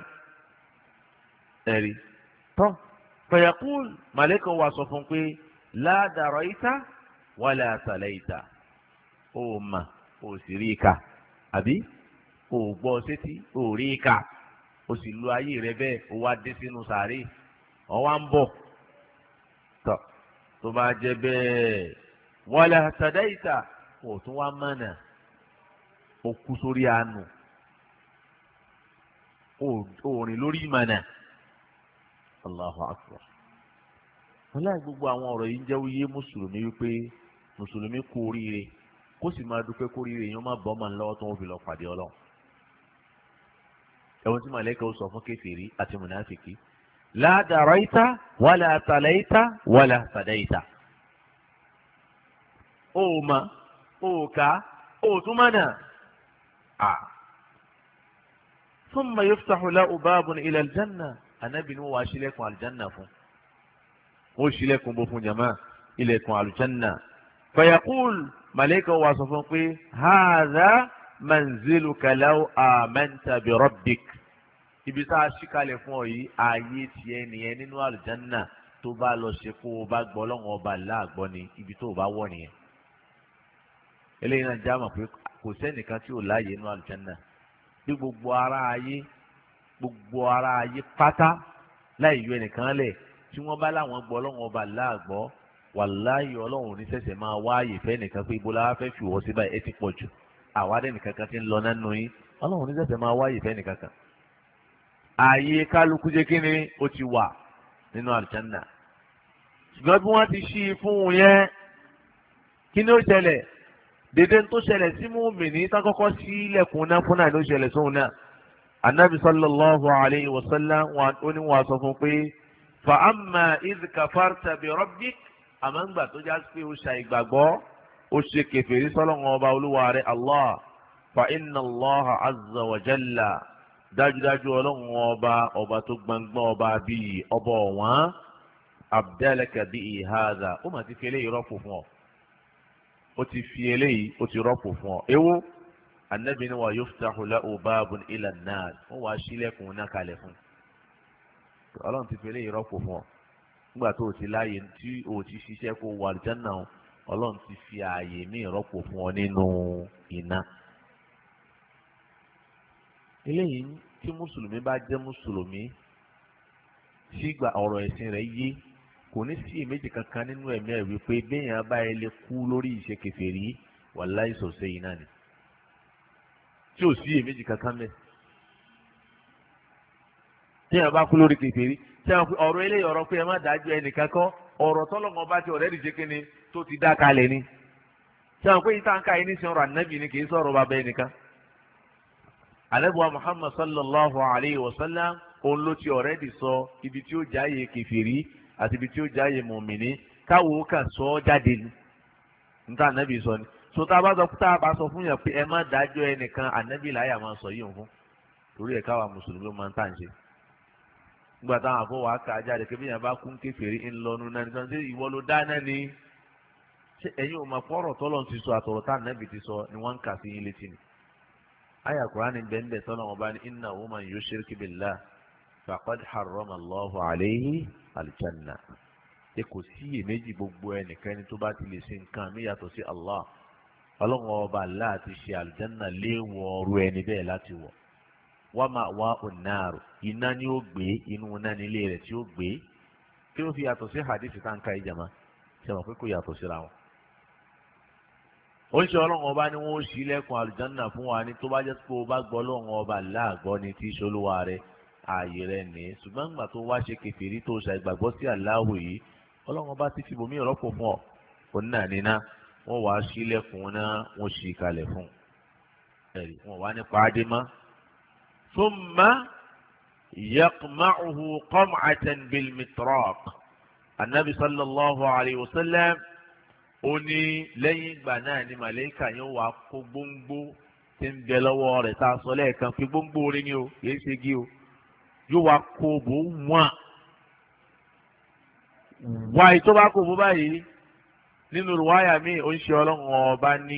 ẹ̀rí tọ́ fayaqul màlẹ́kà wà sọ fún pé la daraita wala talaita ó mà ó sì rí i kà àbí ó gbọ́ sétí ó rí i kà ó sì lu ayé rẹ bẹ́ẹ̀ ó wá dé sínú sàárè ó wá ń bọ̀ tọ́ tó bá jẹ́ bẹ́ẹ̀ wala tadaita ó tún wá mọ̀nà ó kú sórí àánú ó rìn lórí ìmọ̀nà Allahu akbar. wọ́n láì gbogbo àwọn ọ̀rọ̀ yìí ń jẹ́ wíyé mùsùlùmí wípé mùsùlùmí kú oríire kó sì máa dúpẹ́ kó oríire yẹn má bọ́ ọmọ ńlọ́wọ́ tó ń fi lọ pàdé ọlọ́run. ẹ̀wọ̀n tí màlẹ́kà ó sọ fún kèfèrí àti mùnáfìkì la daraita wala talaita wala sadaita. ó mà ó kà ó tún mọ̀nà. ثم يفتح له باب إلى الجنة النبي نو واشلكم على الجنة فون واشلكم بفون جماعة إليكم على الجنة فيقول ملائكة وصفون هذا منزلك لو آمنت بربك ibi tá a ṣí kalẹ̀ fún ọ yìí ààyè tiẹ̀ nìyẹn nínú àlùjánná tó bá lọ ṣe kó o bá gbọ́ lọ́wọ́ ọba láàgbọ́ ni ibi tó o bá wọ̀ nìyẹn eléyìí náà já mọ̀ pé kò sẹ́nìkan tí ò láàyè nínú àlùjánná bí gbogbo ara ayé gbogbo ara ayé pátá láì yọ ẹnìkan lẹ̀ tí wọ́n bá láwọn gbọ́ ọlọ́run ọba láàgbọ́ wàláyé ọlọ́run ní sẹ̀sẹ̀ máa wáyè fẹ́ nìkan pé ibo la fẹ́ fi wọ́ sí báyìí ẹ ti pọ̀ jù àwádẹ́ nìkan kan ti ń lọ nánú yín ọlọ́run ní sẹ̀sẹ̀ máa wáyè fẹ́ nìkan kan. ààyè kálukú jẹ́ kí ni ó ti wà nínú àlùjánnà ṣùgbọ́n bí wọ́n ti ṣí i fún un yẹn kí ni ó ṣẹlẹ̀ dèdè tó ṣẹlẹ̀ sí mùmínì tá kọ́kọ́ sí ilẹ̀kùn náà fún náà ló ṣẹlẹ̀ sóhun náà anabi sallallahu alayhi wa sallam ó ní wọ́n sọ fún pé fa amma idh kafarta bi rabbik àmọ́ tó já pé ó ṣa ìgbàgbọ́ ó ṣe kèfèrí sọ́lọ́run ọba olúwa rẹ̀ allah fa inna allah azza wa jalla dájúdájú ọlọ́run ọba ọba tó gbangban ọba bíi ọba ọ̀wọ́n abdalaka bíi hadha ó mà ti fi eléyìí rọ́pò fún ọ ó ti fi eléyìí ó ti rọ́pò fún ọ ewo anabi ni wa yuftahu lahu babun ila an-nar wọ́n wá sílẹ̀kùn náà kalẹ̀ fún ọlọ́run ti fi eléyìí rọ́pò fún ọ nígbà tó o ti láàyè tí o ti ṣiṣẹ́ kó wà lìjánà ọlọ́run ti fi ààyè míì rọ́pò fún ọ nínú iná. eléyìí tí mùsùlùmí bá jẹ́ mùsùlùmí tí gba ọ̀rọ̀ ẹ̀sìn rẹ̀ yé kò ní sí èméjì kankan nínú ẹ̀mí ẹ̀ wípé béèyàn bá ẹ lè kú lórí ìṣe kèfèrí wàláhì sọ̀sẹ̀ yìí náà ni tí ò sí èméjì kankan mẹ́. tí yẹn bá kú lórí kèfèrí tí yẹn fi ọ̀rọ̀ eléyìí ọ̀rọ̀ pé ẹ má dájú ẹnìkan kọ́ ọ̀rọ̀ tọ́lọ́mọ bá ti ọ̀rẹ́ dìde kíni tó ti dá kalẹ̀ ni tí yẹn pé ìtànká yìí ní sọ̀rọ̀ ànábì ni kì í sọ̀rọ̀ bàbá ẹnìkan. alẹ́bùwà Muhammad sallallahu alayhi wa sallam òun ló ti ọ̀rẹ́ dì sọ ibi tí ó jáyè kèfèrí àti ibi tí ó jáyè mùmìnì káwọ́ kà sọ ọ́ jáde ni níta ànábì sọ ni so tá a bá sọ tá a bá sọ fún yàn pé ẹ má dájọ́ ẹnìkan ànábì láyà máa sọ yìí fún torí ẹ̀ káwa mùsùlùmí máa ń tà ń ṣe nígbà táwọn àfọwọ́ àkà jáde kébí yàn bá kún kèfèrí ńlọnu náà nígbà tí ìwọ ló dáná ni ṣé ẹ̀yin ò máa fọ́rọ̀ tọ́lọ̀ ti sọ àtọ̀rọ̀ tá ànábì ti sọ ni wọ́n ń kà sí yín létí ni àyà Kùránì bẹ́ẹ̀ tọ́lọ̀ wọn bá ní innahu man yushrik billah faqad harrama Allahu alayhi al-janna ẹ kò sí iyèméjì gbogbo ẹnikẹ́ni tó bá ti lè ṣe nǹkan mí yàtọ̀ sí Allah ọlọ́run ọba Allah ti ṣe àlùjánnà léèwọ̀ ọ̀rọ̀ ẹni bẹ́ẹ̀ láti wọ̀ wa ma'wahu an-nar iná ni ó gbé inú iná nílé rẹ̀ tí ó gbé kí ló fi yàtọ̀ sí hadith táǹkà ìjàmá ṣe mọ̀ pé kò yàtọ̀ síra wọn. ó ń ṣe ọlọ́run ọba ni wọ́n ó ṣí lẹ́kùn àlùjánnà fún wa ní tó bá jẹ́ pé o bá gbọ́ ọlọ́run ọba Allah gbọ́ ni tí ṣolúwa rẹ̀ ààyè rẹ̀ ní ṣùgbọ́n nígbà tó wá ṣe kèfèrí tó ṣàìgbàgbọ́ sí Allahu yìí ọlọ́run bá ti fi bòmí rọ́pò fún ọ òun náà níná wọ́n wàá sílẹ̀kùn náà wọ́n ṣì kalẹ̀ fún ẹ̀rí wọ́n wá nípa adé mọ́. thumma yaqma'uhu qam'atan bil mitraq anabi sallallahu alayhi wa sallam ó ní lẹ́yìn ìgbà náà ni màlẹ́kà yóò wá kó gbóngbó tí ń bẹ lọ́wọ́ rẹ̀ tá a sọ lẹ́ẹ̀kan pé gbóngbó orí ni o kìí ṣe gí o yóò wá kó bò wọ́n wáyé tó bá kó bó báyìí nínú rúwáyà mi ò ń ṣe ọlọ́run ọba ní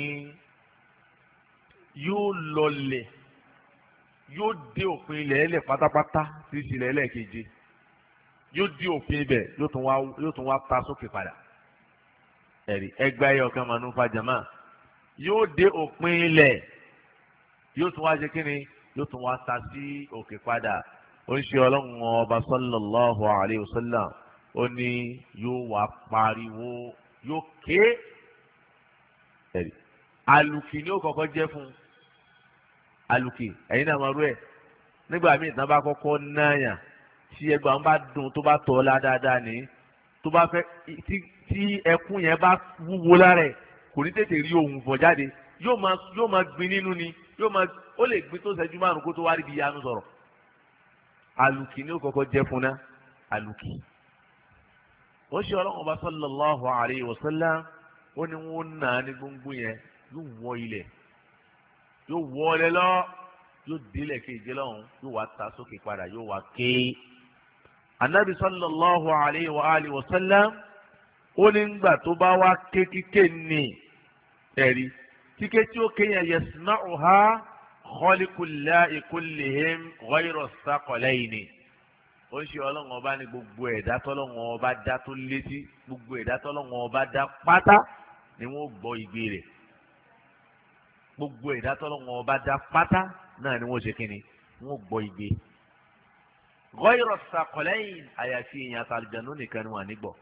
yóò lọlẹ̀ yóò dé òpin ilẹ̀ ẹlẹ̀ pátápátá sí ìṣẹ̀lẹ̀ ẹlẹ́ẹ̀keje yóò dé òpin ibẹ̀ yóò tún wá yóò tún wá ta sókè padà ẹ̀rí ẹgbẹ́ ayé ọ̀kan mànú fàjàmá yóò dé òpin ilẹ̀ yóò tún wá ṣe kínni yóò tún wá ta sí òkè padà ó ń ṣe ọlọ́run ọba sallallahu alayhi wa sallam ó ní yóò wá pariwo yóò ké ẹ̀rí alùkì ni ó kọ́kọ́ jẹ́ fún alùkì ẹ̀yin náà máa rú ẹ̀ nígbà míì tán bá kọ́kọ́ náàyà tí ẹgbà ń bá dùn tó bá tọ́ ọ́ lá dáadáa ní tó bá fẹ́ tí tí ẹkún yẹn bá wúwo lára ẹ̀ kò ní tètè rí ohùn fọ̀ jáde yóò máa yóò máa gbin nínú ni yóò máa ó lè gbin tó ṣẹ́jú márùn kó tó wá rí bí yanu sọ̀rọ̀ alùkì ni ó kọ́kọ́ jẹ́ fún náà alùkì ó ṣe ọlọ́run ọba sallallahu alayhi wa sallam ó ní wọ́n nà á ní gbóngbó yẹn yóò wọ ilẹ̀ yóò wọ ọlẹ lọ yóò délẹ̀ kéje lọ́hùn yóò wá ta sókè padà yóò wá ké anabi sallallahu alayhi wa alihi wa sallam ó ní ngbà tó bá wá ké kíké ní ẹ̀rí kíké tí ó kéyàn yasma'uha khaliqullahi kullihim ghayra thaqalayni ó ń ṣe ọlọ́run ọba ní gbogbo ẹ̀dá tọ́lọ́run ọba dá tó létí gbogbo ẹ̀dá tọ́lọ́run ọba dá pátá ni wọ́n gbọ́ igbe rẹ̀ gbogbo ẹ̀dá tọ́lọ́run ọba dá pátá náà ni wọ́n ṣe kínni wọ́n gbọ́ igbe. ghayra thaqalayn àyàfi èèyàn àtàlùjànú nìkan ni wọ́n á ní gbọ́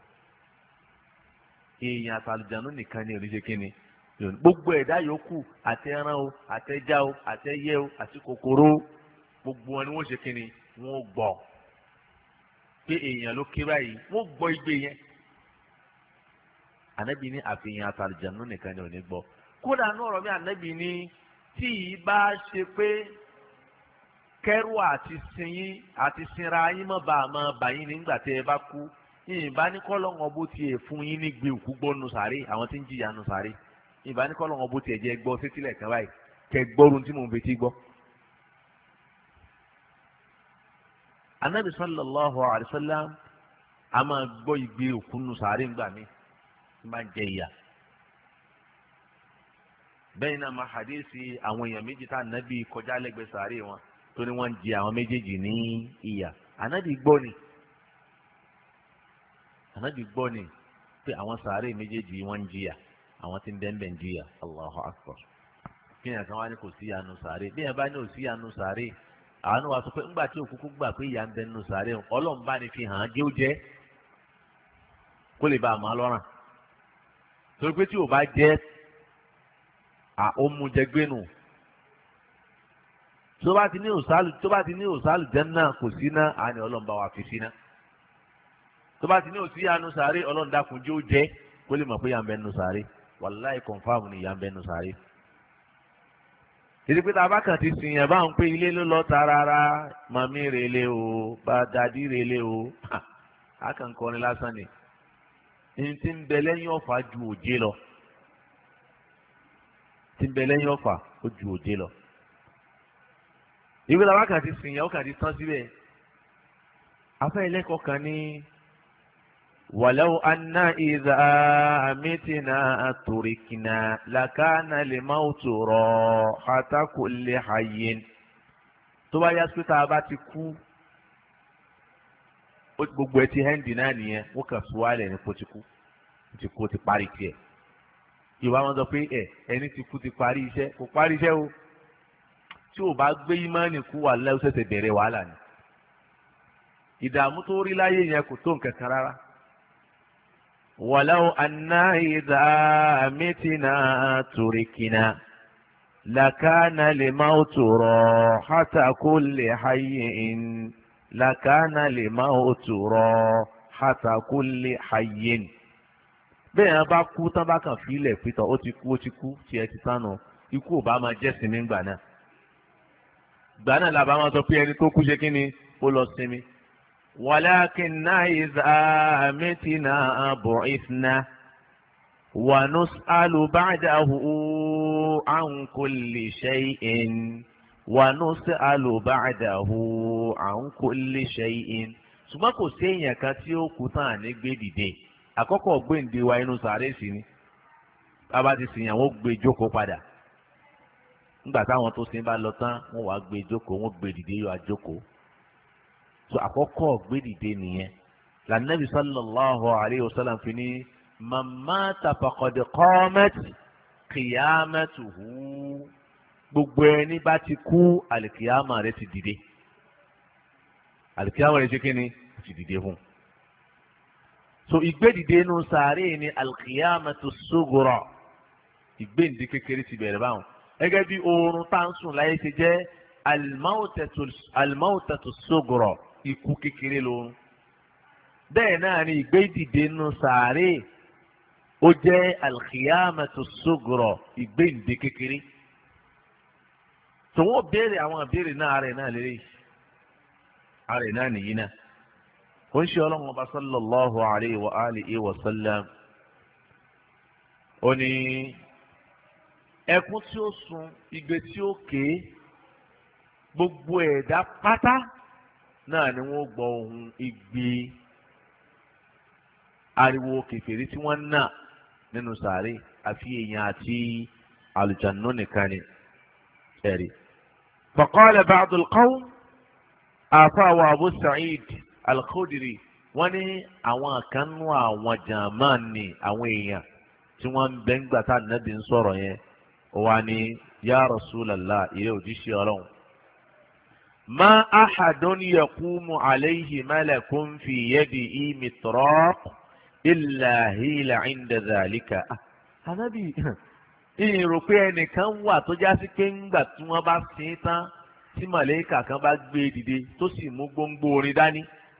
èèyàn àtàlùjànú nìkan ni òní ṣe kínni gbogbo ẹ̀dá yòókù àti ẹran o àtẹjá o àtẹyẹ o àti kòkòrò gbogbo wọn ni wọ́n ṣe kínni wọ́n gbọ́ pé èèyàn ló ké báyìí wọ́n gbọ́ igbe yẹn ànábì ní àfihàn àtàlùjànnú nìkan ni ò ní gbọ́ kódà ní ọ̀rọ̀ mi ànábì ní tí yìí bá ṣe pé kẹ́rù àti sinyín àti sinra yín mọ́ bá a máa bà yín nígbà tí ẹ bá kú yìnyín bá ní kọ́lọ́ngàn bó tiẹ̀ fún yín ní gbé òkú gbọ́ nù sàárè àwọn tí ń jìyà nù sàárè yìnyín bá ní kọ́lọ́ngàn bó tiẹ̀ jẹ́ gbọ́ sétílẹ̀ kan báyìí kẹ́ gbọ́run tí mò ń fetí gbọ́. anabi sallallahu alayhi wa sallam a máa gbọ́ igbe òkú nù sàárè ńgbà mi tí máa ń jẹ ìyà bẹ́ẹ̀ náà máa hadisi àwọn èèyàn méjì tá anabi kọjá lẹ́gbẹ̀ẹ́ sàárè wọn tó ní wọ́n ń jẹ àwọn méjèèjì ní ìyà anabi gbọ́ ni anabi gbọ́ ni pé àwọn sàárè méjèèjì wọ́n ń jìyà àwọn tí ń bẹ́ẹ̀ ń jìyà allahu akbar kí ni àkànwá ni kò sí yanu sàárè bí yẹn bá ní ò sí yanu sàárè àwọn wa sọ pé ńgbà tí òkúkú gbà pé ìyá ń bẹ nínú sàárè ọlọ́run bá ní fi hàn án jẹ́ ó jẹ́ kó lè bá a máa lọ́ràn torí pé tí ò bá jẹ́ à ó mú jẹ gbénu tó bá ti ní òsàlù tó bá ti ní òsàlù jẹ́nà kò sí ná àní ọlọ́run bá wa fi sí ná tó bá ti ní òsì yanu sàárè ọlọ́run dákun jẹ́ ó jẹ́ kó lè mọ̀ pé yà ń bẹ nínú sàárè wàláì kọ̀ǹfàmù ni yà ń bẹ nínú sàárè. títí pé tá a bá kàn ti sìn yẹn bá ń pé ilé ló lọ ta rárá màmí rèlé o bá dàdí rèlé o a kàn kọrin lásán ni ní ti ń bẹ lẹ́yìn ọ̀fà ju òjé lọ ti ń bẹ lẹ́yìn ọ̀fà ó ju òjé lọ. ìwé làwọn kàn ti sìn yẹn ó kàn ti tán síbẹ̀ afẹ́ ẹlẹ́kọ̀ọ́ kan ní. ولو أن إذا متنا تركنا لكان الموت راحة كل حي tó bá yá sípítà a bá ti kú gbogbo ẹ ti hẹ́ndì náà nìyẹn wọ́n kàn fún wálẹ̀ ní kó ti kú ti kú ti parí tiẹ̀ ìwà wọn sọ pé ẹ ẹni ti kú ti parí iṣẹ́ kò parí iṣẹ́ o tí ò bá gbé ìmánì kú wà lẹ́wọ́ ṣẹ̀ṣẹ̀ bẹ̀rẹ̀ wàhálà ni ìdààmú tó rí láyé yẹn kò tó nǹkan kan rárá. ولو أنا إذا متنا تركنا لكان الموت راحة كل حي لكان الموت راحة كل حي bẹ́ẹ̀ bá kú tán bá kàn fílẹ̀ pétọ́ ó ti kú ó ti kú tí ẹ ti sánu ikú ò bá máa jẹ́ sinmi gbà náà gbà náà làbá máa sọ pé ẹni tó kú ṣe kí ni ó lọ sinmi. ولكننا إذا متنا بعثنا ونسأل بعده عن كل شيء ونسأل بعده عن كل شيء ṣùgbọ́n kò sí èèyàn kan tí ó kú tán àní gbé dìde àkọ́kọ́ gbéǹde wa inú sàárè sí ni bàbá ti sìn yàn wọ́n gbé jókòó padà nígbà táwọn tó sin bá lọ tán wọ́n wàá gbé jókòó wọ́n gbé dìde yóò àjókòó. so àkọ́kọ́ gbédìde nìyẹn lànàbì sallallahu alayhi wa sallam fi ní man mata faqad qamat qiyamatuhu gbogbo ẹni bá ti kú àlìkìyàmà rẹ̀ ti dìde àlìkìyàmà rẹ̀ ti kí ni ti dìde fún. so ìgbédìde inú sàárè ni àlìkìyàmatu sughra ìgbéǹde kékeré ti bẹ̀rẹ̀ báwọn gẹ́gẹ́ bí oorun tá ń sùn láyé ti jẹ́ al-mawtatu sughra ikú kékeré lóorun bẹ́ẹ̀ náà ni ìgbédìde nínú sàárè ó jẹ́ al-qiyamatu sughra ìgbéǹde kékeré tòwọ́n béèrè àwọn ìbéèrè náà ààrẹ náà lélẹ̀ ààrẹ náà nìyí náà ó ń ṣe ọlọ́run ọba sallallahu alayhi wa alihi wa sallam ó ní ẹkún tí ó sun igbe tí ó ké gbogbo ẹ̀dá pátá náà ni wọ́n gbọ́ ohùn igbe ariwo kèfèrí tí wọ́n nà nínú sàárè àfi èèyàn àti àlùjànnú nìkan ni ẹ̀rí. فقال بعض القوم àfáà Abu Sa'id al-Khudri wọ́n ní àwọn kan nú àwọn jàmáà ní àwọn èèyàn tí wọ́n ń bẹ ńgbà tá Ànábì ń sọ̀rọ̀ yẹn wà ní ya Rasulallah ìrẹ́ òjíṣẹ́ ọlọ́run. ما أحد يقوم عليه ملك في يده مطراق إلا هيل عند ذلك. Ànábì ìrò pé ẹnìkan wà tó já sí pé ńgbà tí wọ́n bá sin tán tí màlẹ́kà kan bá gbé dìde tó sì mú gbóngbó orin dání.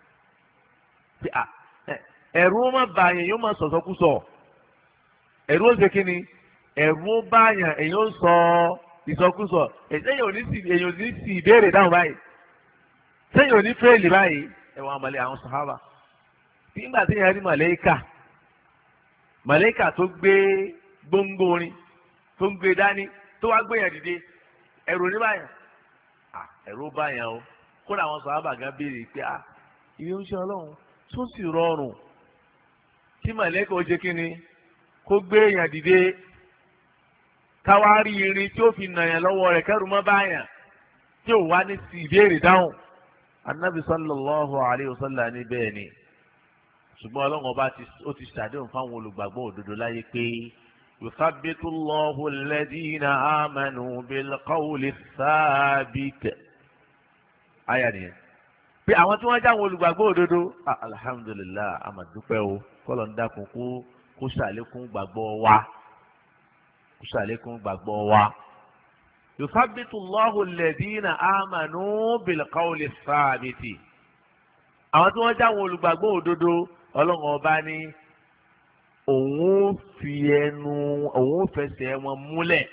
ẹ̀rù ó má bà yẹn yóò má sọ̀sọ́kúsọ ẹ̀rù ó ṣe kí ni ẹ̀rù ó bá yẹn èyí ó sọ ìsọkúsọ èyàn ò ní sì èyàn ò ní sì ìbéèrè dáhùn báyìí sẹ́yìn ò ní fẹ́ẹ̀lì báyìí ẹ̀wọ̀n àmàlẹ́ àwọn sàhábà nígbà tí yẹn rí màlẹ́kà màlẹ́kà tó gbé gbóngbó orin tó ń gbé dání tó wá gbé yẹn dìde ẹ̀rù ní báyìí ẹ̀rù bá yẹn o kódà àwọn sàhábà gan béèrè pé ah ìwé oúnjẹ ọlọ́run tó sì rọrùn kí màlẹ́kà ó ṣe kí ni kó gbé yẹn dìde káwárí irin tí ó fi nà yẹn lọ́wọ́ rẹ̀ kẹ́rù mọ́ báyàn tí ò wá ní sí ìbéèrè dáhùn anabi sallallahu alayhi wa sallam ní bẹ́ẹ̀ ni ṣùgbọ́n ọlọ́run ọba ó ti ṣàdéhùn fáwọn olùgbàgbọ́ òdodo láyé pé yuthabbitu Allahu alladhina amanu bil qawli thabit àyà nìyẹn pé àwọn tí wọ́n já àwọn olùgbàgbọ́ òdodo alhamdulillah amadupẹ́ o kọ́lọ̀ ń dákun kó kó ṣàlékún gbàgbọ́ wa kó ṣàlékún gbàgbọ́ wa yuthabbitu Allahu alladhina amanu bilqawli thabiti. àwọn tí wọ́n jáwọn olùgbàgbọ́ òdodo ọlọ́run ọba ní òun fi ẹnu òun fẹsẹ̀ wọn múlẹ̀.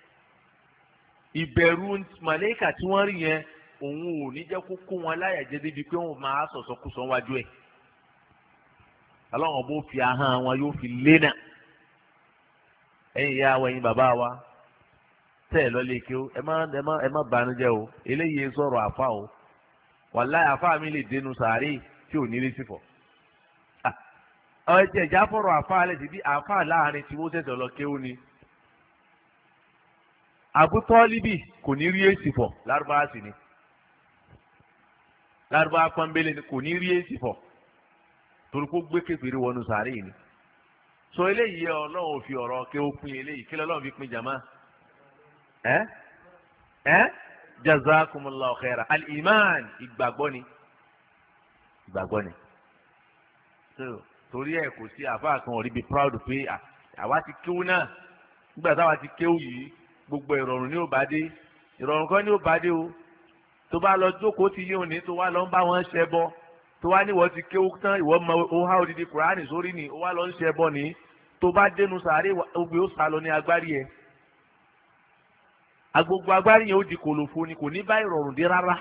ìbẹ̀rù màlẹ́kà tí wọ́n rí yẹn òun ò ní jẹ́ kó kó wọn láyà jẹ́ débi pé wọ́n máa sọ̀sọ́kúsọ wájú ẹ̀. ọlọ́run ọba ó fi ahọ́n wọn yóò fi lénà. ẹ̀yin ìyá wa ẹ̀yin bàbá wa tẹ́ ẹ̀ lọ́lé kí ó ẹ má ẹ má ẹ má banújẹ́ o eléyìí sọ̀rọ̀ àfa o wàláhì àfa mi lè dénú sàárè tí ò ní rí sífọ̀. ọ̀jẹ̀ ìjà fọ̀rọ̀ àfa alẹ́ ti bí àfa láàrin tí wọ́n ṣẹ̀ṣẹ̀ lọ kéwú ni. Abu Tọ́líbì kò ní rí èsì fọ̀ lárúbáwá sì ni lárúbáwá pọ́nbélé ni kò ní rí èsì fọ̀ torí kó gbé kékeré wọnú sàárè ni. sọ eléyìí ọlọ́run fi ọ̀rọ̀ kéwú pín eléyìí kí lọ́lọ́run fi pín jàmá. ẹ ẹ jazakumullahu khaira al-iman ìgbàgbọ́ ni ìgbàgbọ́ ni torí ẹ kò sí àfáà kan ọ̀rí bi proud pé àwa ti kéwú náà nígbà táwa ti kéwú yìí gbogbo ìrọ̀rùn ní ó bá dé ìrọ̀rùn kan ní ó bá dé o tó bá lọ jókòó ti yín òní tó wá lọ ń bá wọn ṣẹ bọ tó wá níwọ̀ ti kéwú tán ìwọ mọ ó há odidi kùránì sórí ni ó wá lọ ń ṣẹ bọ ní tó bá dénú sàárè ògbé ó sá lọ ní agbárí ẹ agbogbo agbárí yẹn ó di kòlòfo ni kò ní bá ìrọ̀rùn dé rárá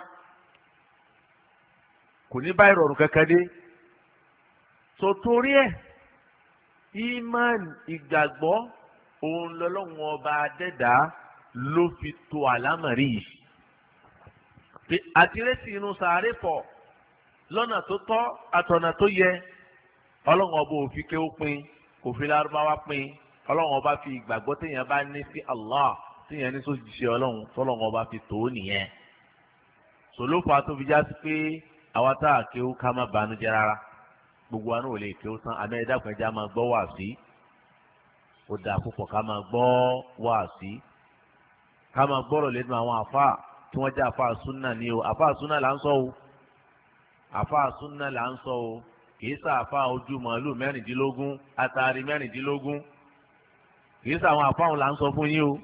kò ní bá ìrọ̀rùn kankan dé so torí ẹ iman ìgbàgbọ́ òun lọ́lọ́run ọba adẹ́dá ló fi to àlámọ̀rí yìí àtirẹ́sì inú sàárè pọ̀ lọ́nà tó tọ́ àtọ̀nà tó yẹ ọlọ́run ọba ò fi kéwú pin kò fi lárúbáwá pin ọlọ́run ọba fi ìgbàgbọ́ téèyàn bá ní sí Allah téèyàn ní sójú ṣe ọlọ́run tọ́lọ́run ọba fi tó nìyẹn sòlófà tó fi já sí pé àwa tá a kéwú ká má banújẹ́ rárá gbogbo wa náà ò lè kéwú tán àmì ẹ̀dá kan já máa gbọ́ wàásí ó dáa púpọ̀ ká máa gbọ́ wàásí ká máa gbọ́rọ̀ lẹ́nu àwọn àfáà tí wọ́n jẹ́ àfáà súnà ní o àfáà súnà là ń sọ o àfáà súnà là ń sọ o kìí sá àfáà ojú màálù mẹ́rìndínlógún àtàrí mẹ́rìndínlógún kìí sá àwọn àfáà là ń sọ fún yín o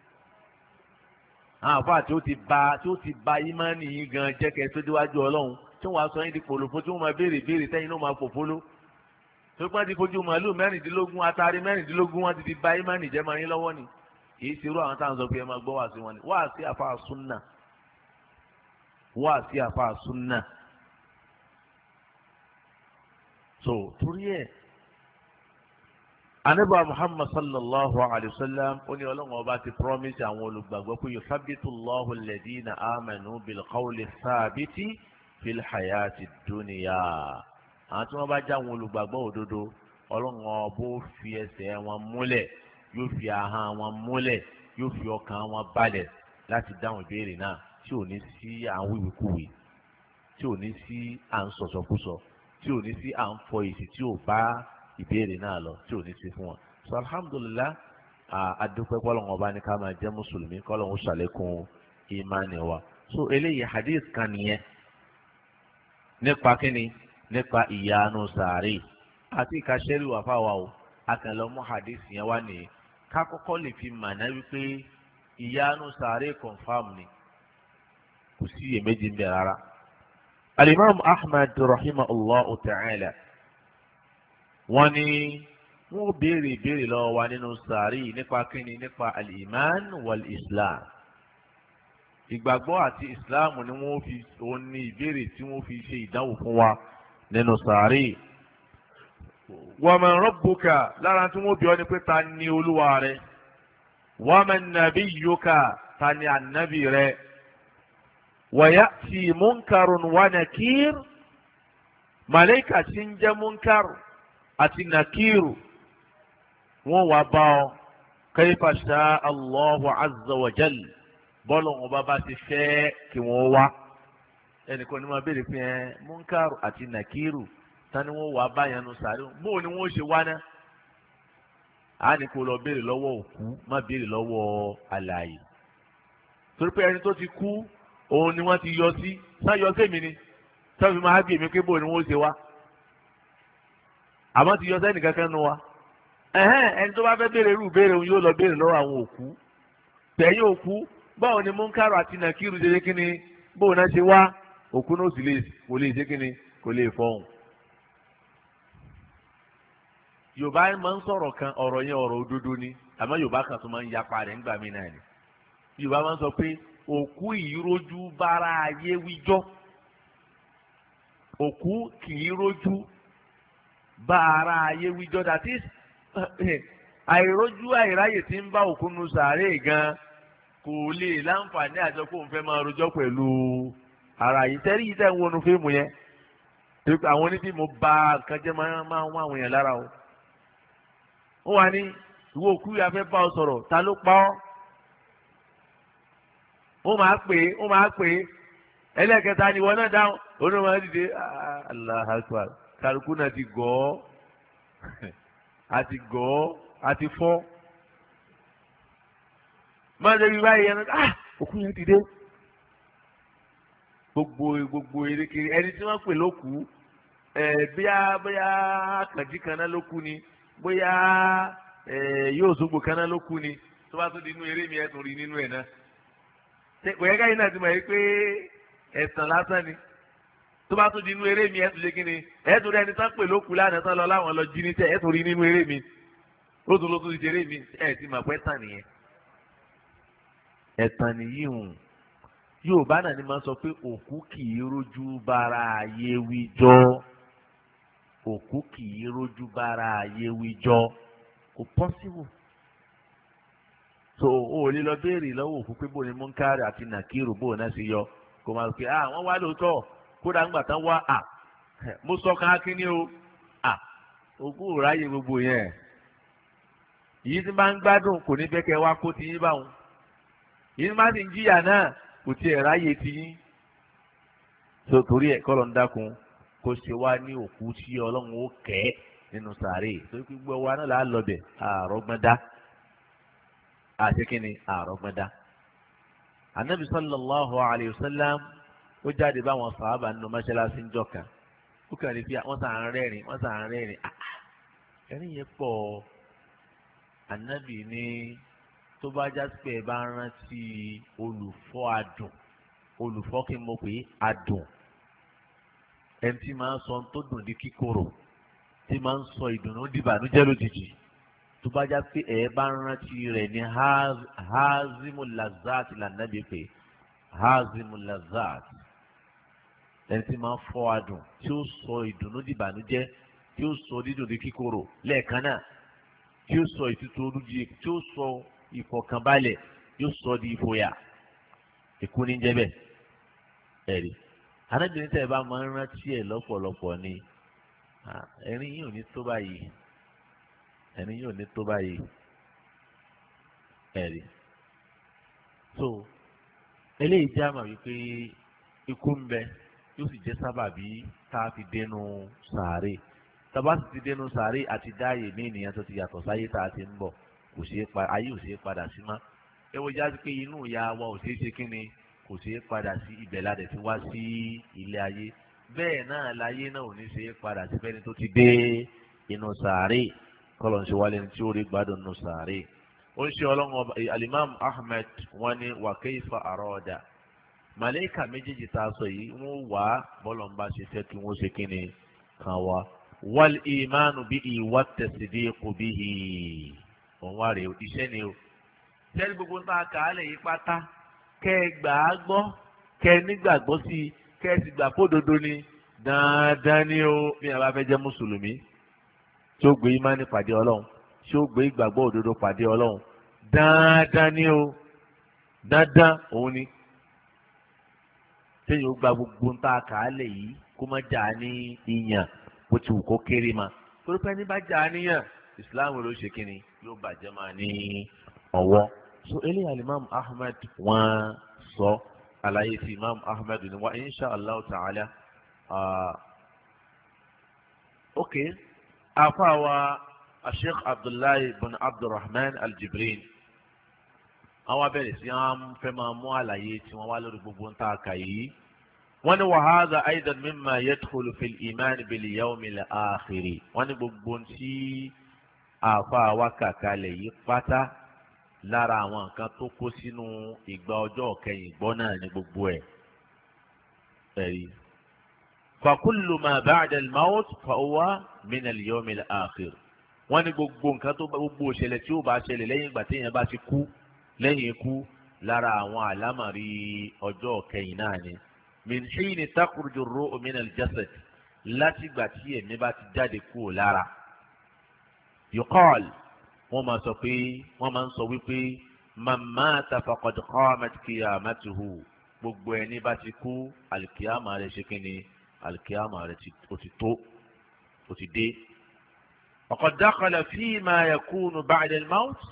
àwọn àfáà tí ó ti ba tí ó ti ba ìmánì yín gan jẹ́ kẹ́ tó déwájú ọlọ́run tí wọ́n á sọ yín di pòlòfó tí wọ́n máa béèrè béèrè tẹ́yìn náà máa fòfóló tó pọ́n ti fojú màálù mẹ́rìndínlógún àtàrí mẹ́rìndínlógún wọ́n ti fi ba ìmánì jẹ́ máa yín lọ́wọ́ ni kìí ṣe irú àwọn táwọn sọ pé ẹ máa gbọ́ wá sí wọn ni wá sí àfáà súnà wá sí àfáà súnà so torí ẹ anabiwa Muhammad sallallahu alayhi wa sallam ó ní ọlọ́run ọba ti promise àwọn olùgbàgbọ́ pé yuthabbitu Allahu alladhina amanu bilqawli thabiti fil hayati dunya àwọn tí wọ́n bá já àwọn olùgbàgbọ́ òdodo ọlọ́run ọba ó fi ẹsẹ̀ wọn múlẹ̀ yóò fi ahọ́n wọn múlẹ̀ yóò fi ọkàn wọn balẹ̀ láti dáhùn ìbéèrè náà tí ò ní sí à ń wíwíkúwì tí ò ní sí à ń sọ̀sọ̀kúsọ tí ò ní sí à ń fọ èsì tí ò bá ìbéèrè náà lọ tí ò ní sí fún wọn. so alhamdulillah adúpẹ́ kọ́lọ́hún ọba ní ká máa jẹ́ mùsùlùmí kọ́lọ́hún ṣàlékún ìmánì wa. so eléyìí hadith kan nìyẹn nípa kíni nípa ìyanu sàárè àti ìkàṣẹ́rì wà fáwa o akànlọ́ mú hadith yẹn wá nìyẹn ká kọ́kọ́ lè fi màná wípé ìyanu sàárè confam ni kò sí iyèméjì ń bẹ rárá. alimam ahmad rahimahullahu ta'ala wọ́n ní wọ́n béèrè ìbéèrè lọ́wọ́ wa nínú sàárì nípa kíni nípa al-iman wal-islam ìgbàgbọ́ àti islam ni wọ́n fi òun ní ìbéèrè tí wọ́n fi ṣe ìdánwò fún wa nínú sàárì. wa man rabbuka lára tí wọ́n bí ọ ní pé ta ni olúwa rẹ wa man nabiyyuka ta ni ànábì rẹ wa ya'ti munkarun wa nakir màlẹ́kà tí ń jẹ́ munkar àti nakiru wọ́n wá bá ọ kayfa sha Allahu azza wa jal bọ́ọ̀lù ọba bá ti fẹ́ kí wọ́n wá ẹnìkan ní wọ́n béèrè pé ẹ munkaru àti nakiru tani wọ́n wá bá yẹn nu sàárè bóò ni wọ́n ṣe wá ná a ní kó lọ béèrè lọ́wọ́ òkú má béèrè lọ́wọ́ alààyè torí pé ẹni tó ti kú òun ni wọ́n ti yọ sí sáyọ sẹ́mi ni sọ́fi máa bí èmi pé bóò ni wọ́n ṣe wá àmọ́ ti yọ sẹ́ni kankan nu wa ẹ̀hẹ́n ẹni tó bá fẹ́ béèrè irú béèrè òun yóò lọ béèrè lọ́wọ́ àwọn òkú tẹ̀yìn òkú báwo ni múnkàrò àti nàkírù ṣe ṣe kí ni bóun náà ṣe wá òkú náà sì lè kò lè ṣe kí ni kò lè fọhùn. yorùbá máa ń sọ̀rọ̀ kan ọ̀rọ̀ yẹn ọ̀rọ̀ òdodo ni àmọ́ yorùbá kan tó máa ń yapa rẹ̀ ńgbà mí náà ni yorùbá máa ń sọ pé òkú ìrójú bára ayé wíjọ́ òkú kì í rójú bá ara ayé wíjọ́ that is àìrójú àìráyè tí ń bá òkú nu sàárè gan kò lè láǹfààní àjọ kó n fẹ́ máa rojọ́ pẹ̀lú ara yìí tẹ́rí yìí tẹ́ ń wọnú fíìmù yẹn àwọn onífíìmù bà nǹkan jẹ́ máa ń wọ́n àwọn èèyàn lára o. ó wà ní ìwọ òkú yìí a fẹ́ bá ọ sọ̀rọ̀ ta ló pa ọ́ ó máa pè é ó máa pè é ẹlẹ́kẹta ni wọn náà dáhùn òun máa dìde Allahu Akbar kálukú náà ti gọ̀ ọ́ àti gọ̀ ọ́ àti fọ́ máa ń débi báyìí yẹn náà òkú yẹn ti dé gbogbo gbogbo erékeré ẹni tí wọ́n pè lókù ẹ bóyá bóyá kànjí kan náà ló kú ni bóyá ẹ yóò sógbò kan náà ló kú ni tó bá tó di inú eré mi ẹ tún rí nínú ẹ náà kò yẹ káyìn náà ti mọ̀ yìí pé ẹ̀sán lásán ni tó bá tún di inú eré mi ẹ̀ tún ṣe kí ni ẹ̀ tún rí ẹni tán pè lókù lánàá tán lọ láwọn lọ jí ní tẹ̀ ẹ̀ tún rí nínú eré mi ó tún ló tún ti ṣe eré mi ẹ̀ ti mọ̀ pé ẹ̀tàn nìyẹn ẹ̀tàn nìyí hùn Yorùbá náà ni máa sọ pé òkú kì í rójú bára ayé wíjọ́ òkú kì í rójú bára ayé wíjọ́ kò pọ́sibù so o ò lè lọ béèrè lọ́wọ́ òkú pé bó ni múnkárì àti nàkírù bó náà ṣe yọ kò máa pe ah wọ́n wá lóòótọ́ kódà ńgbà tán wá ah mo sọ ká kíní o ah òkú ò ráyè gbogbo yẹn yìí tí máa ń gbádùn kò ní bẹ́ẹ̀ kẹ́ wá kó ti yín báwọn yìí tí máa ti ń jìyà náà kò tiẹ̀ ráyè ti yín so torí ẹ̀ kọ́ ló ń dákun kó ṣe wá ní òkú tí Ọlọ́run ó kẹ́ nínú sàárè torí pé gbogbo wa náà là á lọ bẹ̀ àrọ́gbọ́n dá àti kíni àrọ́gbọ́dá. Ànábì sallallahu alayhi wa sallam ó jáde báwọn sàhábà nínú mọ́ṣáláṣí ńjọ́ kan ó kàn ní bí wọ́n sàn án rẹ́rìn wọ́n sàn án rẹ́rìn ẹ̀rín yẹn pọ̀. Ànábì ní tó bá jásí pé ẹ bá rántí olùfọ́ adùn olùfọ́ kí n mọ̀ pé adùn ẹni tí máa ń sọ tó dùn di kíkorò tí máa ń sọ ìdùnnú di ìbànújẹ́ lójijì tó bá já pé ẹ bá rántí rẹ̀ ní hazimu lazat lànàbí pé hazimu lazat ẹni tí máa ń fọ́ adùn tí ó sọ ìdùnnú di ìbànújẹ́ tí ó sọ dídùn di kíkorò lẹ́ẹ̀kan náà tí ó sọ ìtútù olújí tí ó sọ ìfọ̀kànbalẹ̀ yóò sọ di ìfòyà ìkú ní jẹ́ bẹ́ẹ̀ ẹ̀rí arábìnrin tẹ́ ẹ bá máa ń rántí ẹ̀ lọ́pọ̀lọpọ̀ ni ẹ̀rín yìí ò ní tó báyìí ẹ̀rín yìí ò ní tó báyìí ẹ̀rí so eléyìí jẹ́ àmà wípé ikú ń bẹ yóò sì jẹ́ sábàbí tá a fi dénú sàárè tàbá sì ti dénú sàárè àti dáàyè ní ènìyàn tó ti yàtọ̀ sáyé tá a ti ń bọ̀ kò ṣeé pa ayé ò ṣeé padà sí mọ́ ẹ wo jáde pé inú ìyá wa ò ṣeé ṣe kí ni kò ṣeé padà sí ibẹ̀ ládẹ̀ tí wá sí ilé ayé bẹ́ẹ̀ náà láyé náà ò ní ṣeé padà sí fẹ́ni tó ti dé inú sàárè kọ́lọ̀ ń ṣe wálé ní tí ó rí gbádùn inú sàárè ó ń ṣe ọlọ́run ọba alimam Ahmed wọn ni wa kayfa arada màlẹ́kà méjèèjì tá a sọ yìí wọ́n wá bọ́lọ̀ ń bá ṣe fẹ́ kí wọ́n ṣe kí ni kan wá wal imanu bihi wat tasdiqu bihi òun wá rèé iṣẹ́ ni o sẹ́ni gbogbo ń ta kàálẹ̀ yìí pátá kẹ́ ẹ gbà á gbọ́ kẹ́ ẹ nígbàgbọ́ sí i kẹ́ ẹ sì gbà fódodo ni dandan ni o bí a bá fẹ́ jẹ́ mùsùlùmí tí ó gbé ìmánì pàdé ọlọ́run tí ó gbé ìgbàgbọ́ òdodo pàdé ọlọ́run dandan ni o dandan òun ni sẹ́yìn ó gba gbogbo ń ta kàálẹ̀ yìí kó má jà á ní ìyàn bó ti wù kó kéré ma torí pé ní bá jà á níyàn Islam ló ṣe kínni yóò bàjẹ́ máa ní ọwọ́ so eléyà Imam Ahmed wọ́n sọ àlàyé tí Imam Ahmed ní wa insha Allah ta'ala ok afáwa Sheikh Abdullahi bin Abdulrahman Al-Jibrin àwọn abẹ́rẹ́ sí wọn fẹ́ máa mú àlàyé tí wọ́n wá lórí gbogbo ń ta àkà yìí wọ́n ní wa hadha aidan mimma yadkhulu fil iman bil yawmil akhir wọ́n ní gbogbo tí àfa wa kàkalẹ̀ yìí pátá lára àwọn nǹkan tó kó sínú ìgbà ọjọ́ kẹyìn gbọ́ náà ní gbogbo ẹ̀ ẹ̀rí. فكل ما بعد الموت فهو من اليوم الآخر wọ́n ní gbogbo nǹkan tó gbogbo ìṣẹ̀lẹ̀ tí ó bá ṣẹlẹ̀ lẹ́yìn ìgbà téèyàn bá ti kú lẹ́yìn ikú lára àwọn àlámọ̀rí ọjọ́ kẹyìn náà ni. min hini takhruju ar-ruhu min al-jasad láti ìgbà tí ẹ̀mí bá ti jáde kúrò lára. yuqal wọ́n máa sọ pé wọ́n máa ń sọ wípé man mata faqad qamat qiyamatuhu gbogbo ẹni bá ti kú alikiyama rẹ̀ ṣe kí ni alikiyama rẹ̀ ó ti tó ó ti dé. وقد دخل فيما يكون بعد الموت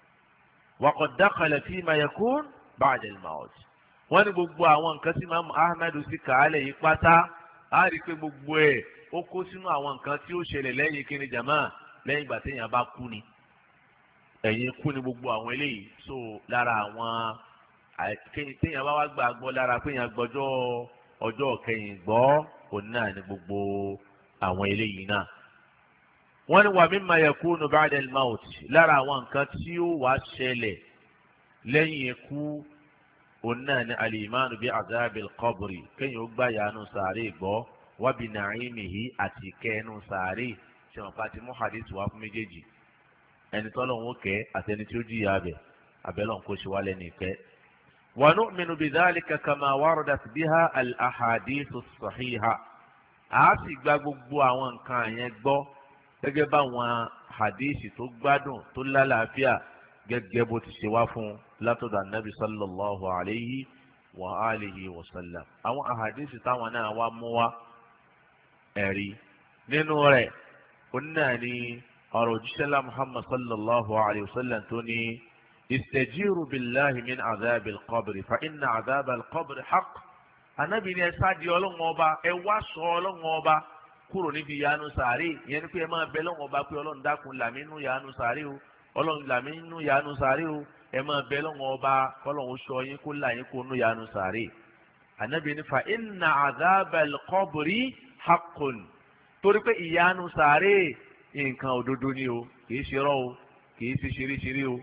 وقد دخل فيما يكون بعد الموت wọ́n ní gbogbo àwọn nǹkan tí Imam Ahmad sì kàálẹ̀ yìí pátá á rí i pé gbogbo ẹ̀ ó kó sínú àwọn nǹkan tí ó ṣẹlẹ̀ lẹ́yìn kíni jama lẹ́yìn ìgbà téèyàn bá kú ni ẹ̀yìn kú ni gbogbo àwọn eléyìí so lára àwọn téèyàn bá wá gbà gbọ́ lára pé èèyàn gbọ́jọ́ ọjọ́ kẹyìn gbọ́ òun náà ni gbogbo àwọn eléyìí náà. wọ́n ní wà mimma yakunu ba'da al-maut lára àwọn nǹkan tí ó wá ṣẹlẹ̀ lẹ́yìn ikú òun náà ni al-imanu bi azabil qabri kéèyàn ó gbà yanu sàárè gbọ́ wa bi na'imihi àti kẹ́nu sàárè ṣe wọn pàtí mú hadith wá fún méjèèjì ẹni tọ́lọ̀ ń kẹ́ àtẹni tí ó jìyà bẹ̀ abẹ́lọ̀ kó ṣe wá lẹ́nu ìkẹ́. wa nu'minu bi dhalika kama waradat biha al-ahadithu as-sahiha àá sì gba gbogbo àwọn nǹkan yẹn gbọ́ gẹ́gẹ́ báwọn hadithi tó gbádùn tó lálàáfíà gẹ́gẹ́ bó ti ṣe wá fún látọ̀dọ̀ anabi sallallahu alayhi wa alihi wa sallam. àwọn ahadithi táwọn náà wá mú wá ẹ̀rí nínú rẹ̀ òun náà ni ọ̀rọ̀ òjíṣẹ́lá muhammad sallallahu alayhi wa sallam tó ní istajiru billahi min azabi al-qabri fa inna azaba al-qabri haqq. anabi ni ẹ sáàdì ọlọ́run ọba ẹ wá sọ ọlọ́run ọba kúrò níbi yanu sàárè ìyẹn ni pé ẹ máa bẹ lọ́wọ́ ọba pé ọlọ́run dákun làmínú yanu sàárè o ọlọ́run làmínú yanu sàárè o ẹ máa bẹ lọ́wọ́ ọba kọ́lọ́run sọ yín kó là yín kó nú yanu sàárè. ànábì ní fa inna azabal qabri haqqun torí pé ìyanu sàárè nǹkan òdodo ni o kì í ṣe rọ́ o kì í ṣe ṣeréṣeré o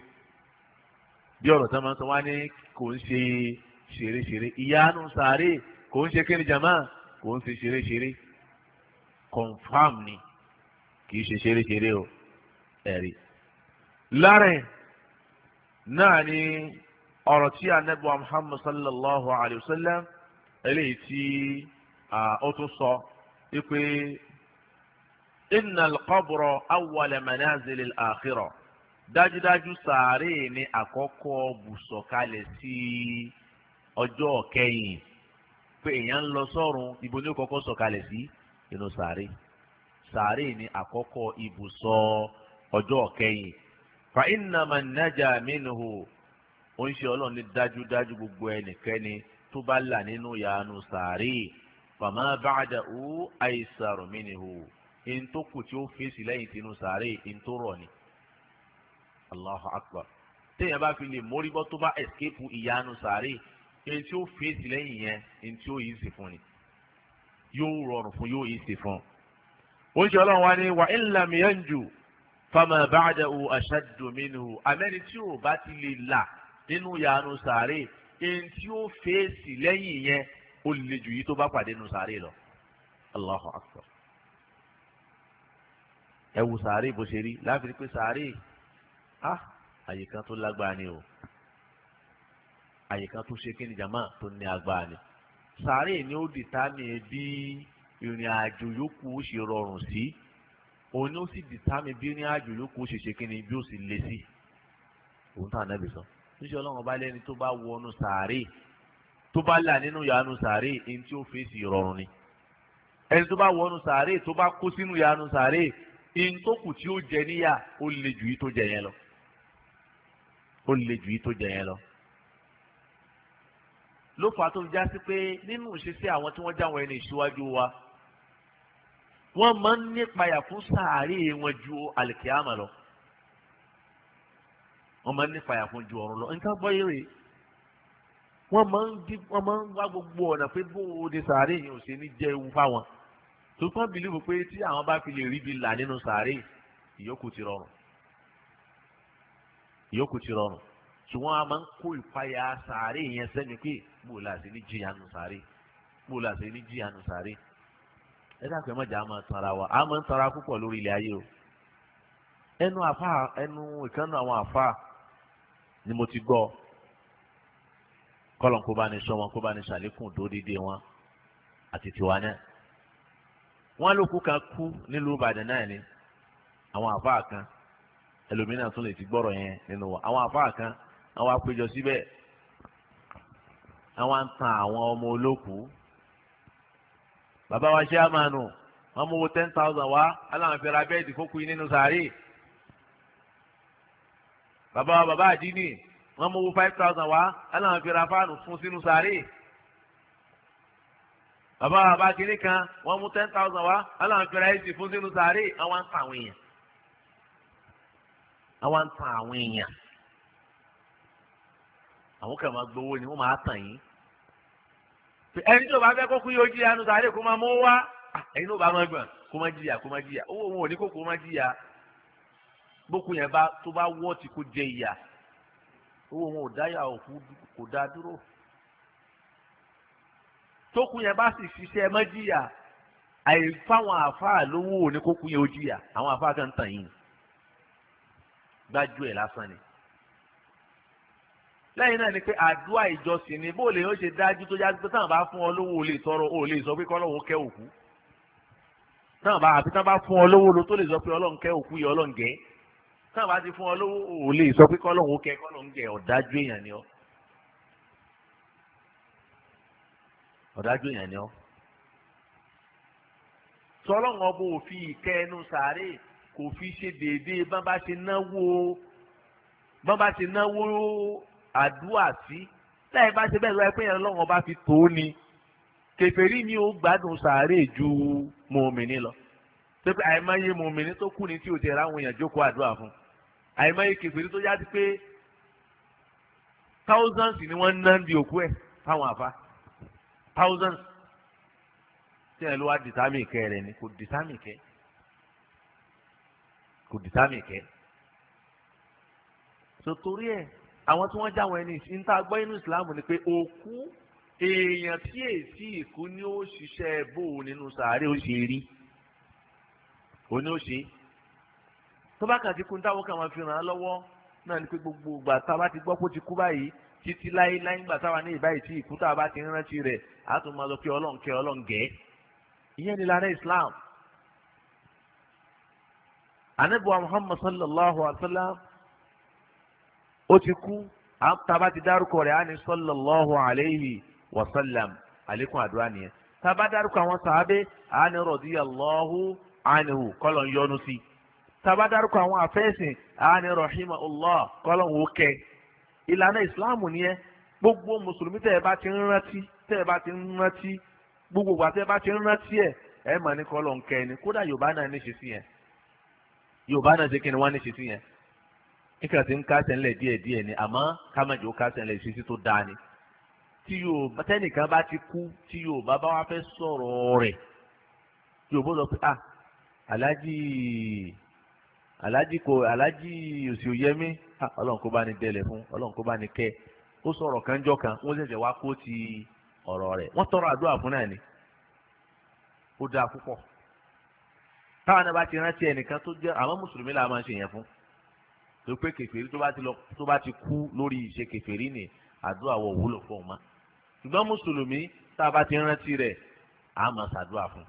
bí ọ̀rọ̀ tó máa ń sọ wá ní kò ń ṣe ṣeréṣeré ìyanu sàárè kò ń ṣe kíni jama kò ń ṣe ṣeréṣeré confam ni kì í ṣe ṣeréṣeré o ẹ̀rí. láàrin náà ni ọ̀rọ̀ tí anabi wa muhammad sallallahu alayhi wa sallam eléyìí tí ó tún sọ wípé inna al-qabra awwala manazil al-akhirah dájúdájú sàárè ní àkọ́kọ́ bùsọ̀kalẹ̀ sí ọjọ́ kẹyìn pé èèyàn ń lọ sọ́run ibo ní ó kọ́kọ́ sọ̀kalẹ̀ sí inú sàárè sàárè ní àkọ́kọ́ ibùsọ̀ ọjọ́ kẹyìn fa inna man naja minhu ó ń ṣe ọlọ́run ní dájúdájú gbogbo ẹnikẹ́ni tó bá là nínú yanu sàárè fama ba'dahu aysaru minhu in tó kù tí ó fèsì lẹ́yìn tinú sàárè in tó rọ̀ ni allahu akbar téèyàn bá fi lè mórí bọ́ tó bá escape ìyanu sàárè in tí ó fèsì lẹ́yìn yẹn in tí ó yìí sì fún ni yóò rọrùn fún yóò yìí sì fún. ó ń ṣe ọlọ́run wá ní wa in lam yanju fama ba'dahu ashaddu minhu àmẹ́ni tí ò bá ti lè là nínú yanu sàárè in tí ó fèsì lẹ́yìn yẹn ó lè jù yìí tó bá pàdé nínú sàárè lọ allahu akbar. ẹ wù sàárè bó ṣe rí láfi rí pé sàárè ah àyè kan tó lágbára ni o àyè kan tó ṣe kí ni jama tó ní agbára ni sàárè ni ó dìtámì bí ìrìn àjò yòókù ó ṣe rọrùn sí òun ni ó sì dìtámì bí ìrìn àjò yòókù ó ṣe ṣe kí ni bí ó sì le sí òun tó ànábì sọ níṣẹ́ ọlọ́run bá lẹ́ni tó bá wọnú sàárè tó bá là nínú yanu sàárè ẹni tí ó fèsì rọrùn ni ẹni tó bá wọnú sàárè tó bá kó sínú yanu sàárè ẹni tó kù tí ó jẹ níyà ó le jù yìí tó jẹ yẹn lọ ó le jù yìí tó jẹ yẹn lọ. ló fà á tó já sí pé nínú ìṣesí àwọn tí wọ́n jáwọn ẹni ìṣíwájú wa wọ́n máa ń nípayà fún sàárè wọn ju àlìkìyàmà lọ wọ́n máa ń nípayà fún ju ọ̀run lọ nǹkan gbọ́ yẹrẹ wọ́n máa ń dí wọ́n máa ń wá gbogbo ọ̀nà pé bó o ní sàárè yẹn ò ṣe ní jẹ́ ewu fáwọn tó kàn bìlíwò pé tí àwọn bá fi lè rí bi là nínú sàárè ìyókù ti rọrùn ìyókù ti rọrùn ṣùgbọ́n a máa ń kó ìpayà sàárè yẹn sẹ́ni pé bó la ṣe ní jìyà nù sàárè bó la ṣe ní jìyà nù sàárè ẹ dákẹ́ mọ́jà a máa tanra wa a máa ń tanra púpọ̀ lórí ilẹ̀ ayé o ẹnu àfa ẹnu ìkànnì àwọn àfa ni mo ti gbọ́ kọ́lọ̀ kó bá ní sọ wọn kó bá ní sàlékún dódédé wọn àti tiwa náà wọn ló kú kan kú nílùú Ìbàdàn náà ni àwọn àfa kan ẹlòmíràn tún lè ti gbọ́rọ̀ yẹn nínú wa àwọn àfa kan àwọn àpéjọ síbẹ̀ àwọn ń tan àwọn ọmọ olókùú bàbá wa ṣé àmànù wọn mú owó ten thousand wá aláwọn fi ra bẹ́ẹ̀dì fókù yín nínú sàárè bàbá wa bàbá àdínì wọn mú owó five thousand wá aláwọn fi ra fáànù fún sínú sàárè bàbá wa bàbá kìnnì kan wọn mú ten thousand wá aláwọn fi ra èsì fún sínú sàárè àwọn ń tan àwọn èèyàn àwọn ń tan àwọn èèyàn àwọn kan máa gbowó ni wọn máa tàn yín ẹni tó bá fẹ́ kó kú yóò jìyà nù sàárè kó máa mú wá ẹni tó bá máa gbọ̀n kó máa jìyà kó máa jìyà owó wọn ò ní kó kó máa jìyà bókun yẹn bá tó bá wọ́ ti kó jẹ ìyà owó wọn ò dáyà òkú kò dá dúró tókun yẹn bá sì ṣiṣẹ́ má jìyà àìfáwọn àfáà lówó ò ní kó kú yẹn ó jìyà àwọn àfáà kan tàn yín gbájú ẹ̀ lásán ni lẹ́yìn náà ni pé àdúrà ìjọsìn ni bó lè ó ṣe dájú tó yára pé táwọn bá fún ọ lówó ò lè tọrọ ò lè sọ pé kọ́lọ́hún kẹ́ òkú táwọn bá àfi táwọn bá fún ọ lówó lo tó lè sọ pé ọlọ́run kẹ́ òkú yẹ ọlọ́run gẹ́ táwọn bá ti fún ọ lówó ò lè sọ pé kọ́lọ́hún kẹ́ kọ́lọ́hún gẹ́ ọ̀dájú èèyàn ni ọ́ ọ̀dájú èèyàn ni ọ́ sọlọ́run ọba òfin ìkẹ́ ẹnu sàárè kò fi ṣe déédéé bá bá ṣe náwó bá bá ṣe náwó àdúrà sí láì bá ṣe bẹ́ẹ̀ lọ́wọ́ pé yẹn lọ́wọ́ bá fi tó ni kèfèrí ni ó gbádùn sàárè ju mùmìnì lọ pé àìmọye mùmìnì tó kú ni tí ò tẹ̀ ráwọn èèyàn jókòó àdúrà fún àìmọye kèfèrí tó yá sí pé thousands ni wọ́n ń ná di òkú ẹ̀ fáwọn àfa thousands tí ẹ̀ ló wá dìtámì kẹ́ rẹ̀ ni kò dìtámì kẹ́ kò dìtámì kẹ́ so torí ẹ̀ àwọn tí wọ́n jáwọn ẹni níta gbọ́ inú ìsìláàmù ni pé òkú èèyàn tí èsì ìkú ni ó ṣiṣẹ́ bò nínú sàárè ó ṣe rí ó ní ó ṣe tó bá kàn ti kú táwọn kan máa fi ràn án lọ́wọ́ náà ni pé gbogbo ìgbà tá a bá ti gbọ́ pé ó ti kú báyìí títí láyé láyé ńgbà táwa ní ìbáyìí tí ìkú tá a bá ti rántí rẹ̀ á tún máa lọ pé ọlọ́run kẹ́ ọlọ́run gẹ́ ìyẹn ni lára Islam anabiwa Muhammad sallallahu alaihi wa sallam ó ti kú tába ti dárúkọ rẹ̀ á ní sallallahu alayhi wa sallam àlékún àdúrà nìyẹn tába dárúkọ àwọn sàábé á ní radiyallahu anhu kọ́lọ̀ ń yọ́nú sí tába dárúkọ àwọn àfẹ́sìn á ní rahimahullah kọ́lọ̀ ń wò kẹ́ ìlànà ìsìláàmù nìyẹn gbogbo mùsùlùmí tẹ́ ẹ bá ti ń rántí tẹ́ ẹ bá ti ń rántí gbogbo ìgbà tẹ́ ẹ bá ti ń rántí ẹ̀ ẹ mà ní kọ́lọ̀ ń kẹ́ ni kódà yorùbá náà ní ṣe sí yẹn yorùbá náà ṣe kí ni wọ́n ní ṣe sí yẹn nígbà tí ń kásẹ̀ ńlẹ̀ díẹ̀díẹ̀ ni àmọ́ kámẹ́jọ kásẹ̀ ńlẹ̀ ìṣesí tó dáa ni tí Yorùbá tẹ́nìkan bá ti kú tí Yorùbá bá wá fẹ́ sọ̀rọ̀ rẹ̀ Yorùbá lọ pé ah aláàjì aláàjì kò aláàjì òsì òyẹmí ah ọlọ́run kó bá ní délẹ̀ fún ọlọ́run kó bá ní kẹ́ ó sọ̀rọ̀ kanjọ́ kan wọ́n ṣẹ̀ṣẹ̀ wá kó ti ọ̀rọ̀ rẹ̀ wọ́n tọrọ àdúrà fún náà ni ó dáa púpọ̀ táwọn náà bá ti rántí ẹnìkan tó jẹ́ àwọn mùsùlùmí là máa ń ṣe yẹn fún tó pé kèfèrí tó bá ti lọ tó bá ti kú lórí ìṣe kèfèrí ni àdúrà wọ wúlò fún ọmọ ṣùgbọ́n mùsùlùmí tá a bá ti rántí rẹ̀ á máa ṣàdúrà fún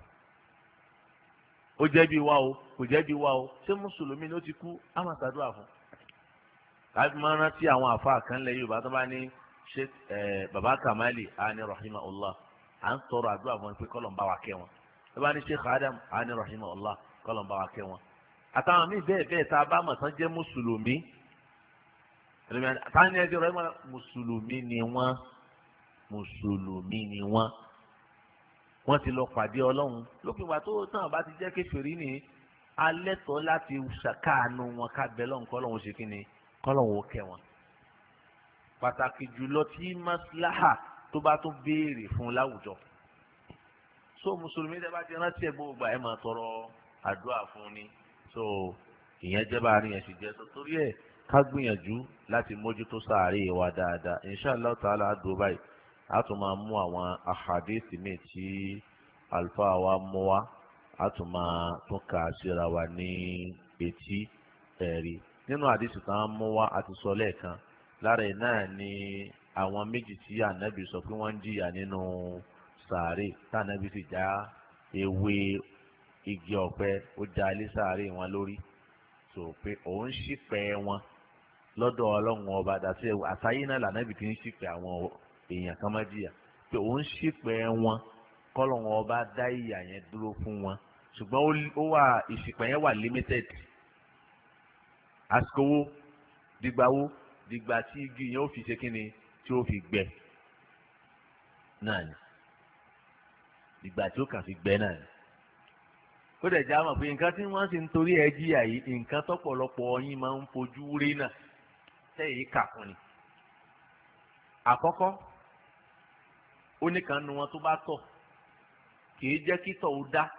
ó jẹ́ bí wá o kò jẹ́ bí wá o ṣé mùsùlùmí ni ó ti kú á máa ṣàdúrà fún láti máa rántí àwọn àfa kan lẹ Yorùbá tó bá ní ṣe ẹ baba Kamali á ní rahimahullah à ń tọrọ àdúrà fún wọn pé kọ́lọ̀ ń bá wa kẹ́ wọn tó bá ní Sheikh Adam á ní rahimahullah kọ́lọ̀ ń bá wa kẹ́ wọn àtàwọn míì bẹ́ẹ̀ bẹ́ẹ̀ tá a bá mọ̀ tán jẹ́ mùsùlùmí táwọn ẹni rẹ̀ mọ̀ mùsùlùmí ni wọ́n mùsùlùmí ni wọ́n wọ́n ti lọ pàdé ọlọ́run lópin ìgbà tó tán bá ti jẹ́ kèfèrí ní alẹ́ tọ́ láti ṣàkáànú wọn kábẹ́ lọ́hùn kọ́lọ́hún ṣe kí ni kọ́lọ́hún ó kẹ́ wọn. pàtàkì jùlọ tí maslaha tó bá tó béèrè fún láwùjọ. so mùsùlùmí tẹ́ bá ti rántí ẹ̀ gbogbo ẹ̀ máa tọrọ àdúrà fún ni so ìyẹn jẹ́ bá a rí yẹn sì jẹ́ so torí ẹ̀ ká gbìyànjú láti mójútó sàárè wa dáadáa inshallah ta'ala àdúró báyìí a tún máa mú àwọn àhàdíìsì míì tí àlùfáà wa mú wá a tún máa tún kà á síra wa ní etí ẹ̀rí nínú àdíìsì tá a mú wá a ti sọ lẹ́ẹ̀kan lára ẹ̀ náà ni àwọn méjì tí ànábì sọ pé wọ́n ń jìyà nínú sàárè tá ànábì sì já ewé igi ọ̀pẹ ó já ilé sàárè wọn lórí so pé òun ṣìpẹ̀ wọn lọ́dọ̀ ọlọ́run ọba dàtí àtàyè náà lànàbì tí ń ṣìpẹ̀ àwọn èèyàn kan má jìyà pé òun ṣìpẹ̀ wọn kọ́lọ́run ọba dá ìyà yẹn dúró fún wọn ṣùgbọ́n ó wà ìṣìpẹ̀ yẹn wà limited àsìkò wo dìgbà wo dìgbà tí igi yẹn ó fi ṣe kíni tí ó fi gbẹ náà ni dìgbà tí ó kàn fi gbẹ náà ni ó dẹ̀ já mọ̀ pé nǹkan tí wọ́n sì ń torí ẹ jìyà yìí nǹkan tọ́pọ̀lọpọ̀ yín máa ń fojú rí náà tẹ́yìí kà fún ni. àkọ́kọ́ oníkanu wọn tó bá tọ̀ kìí jẹ́ kí tọ̀ ó dá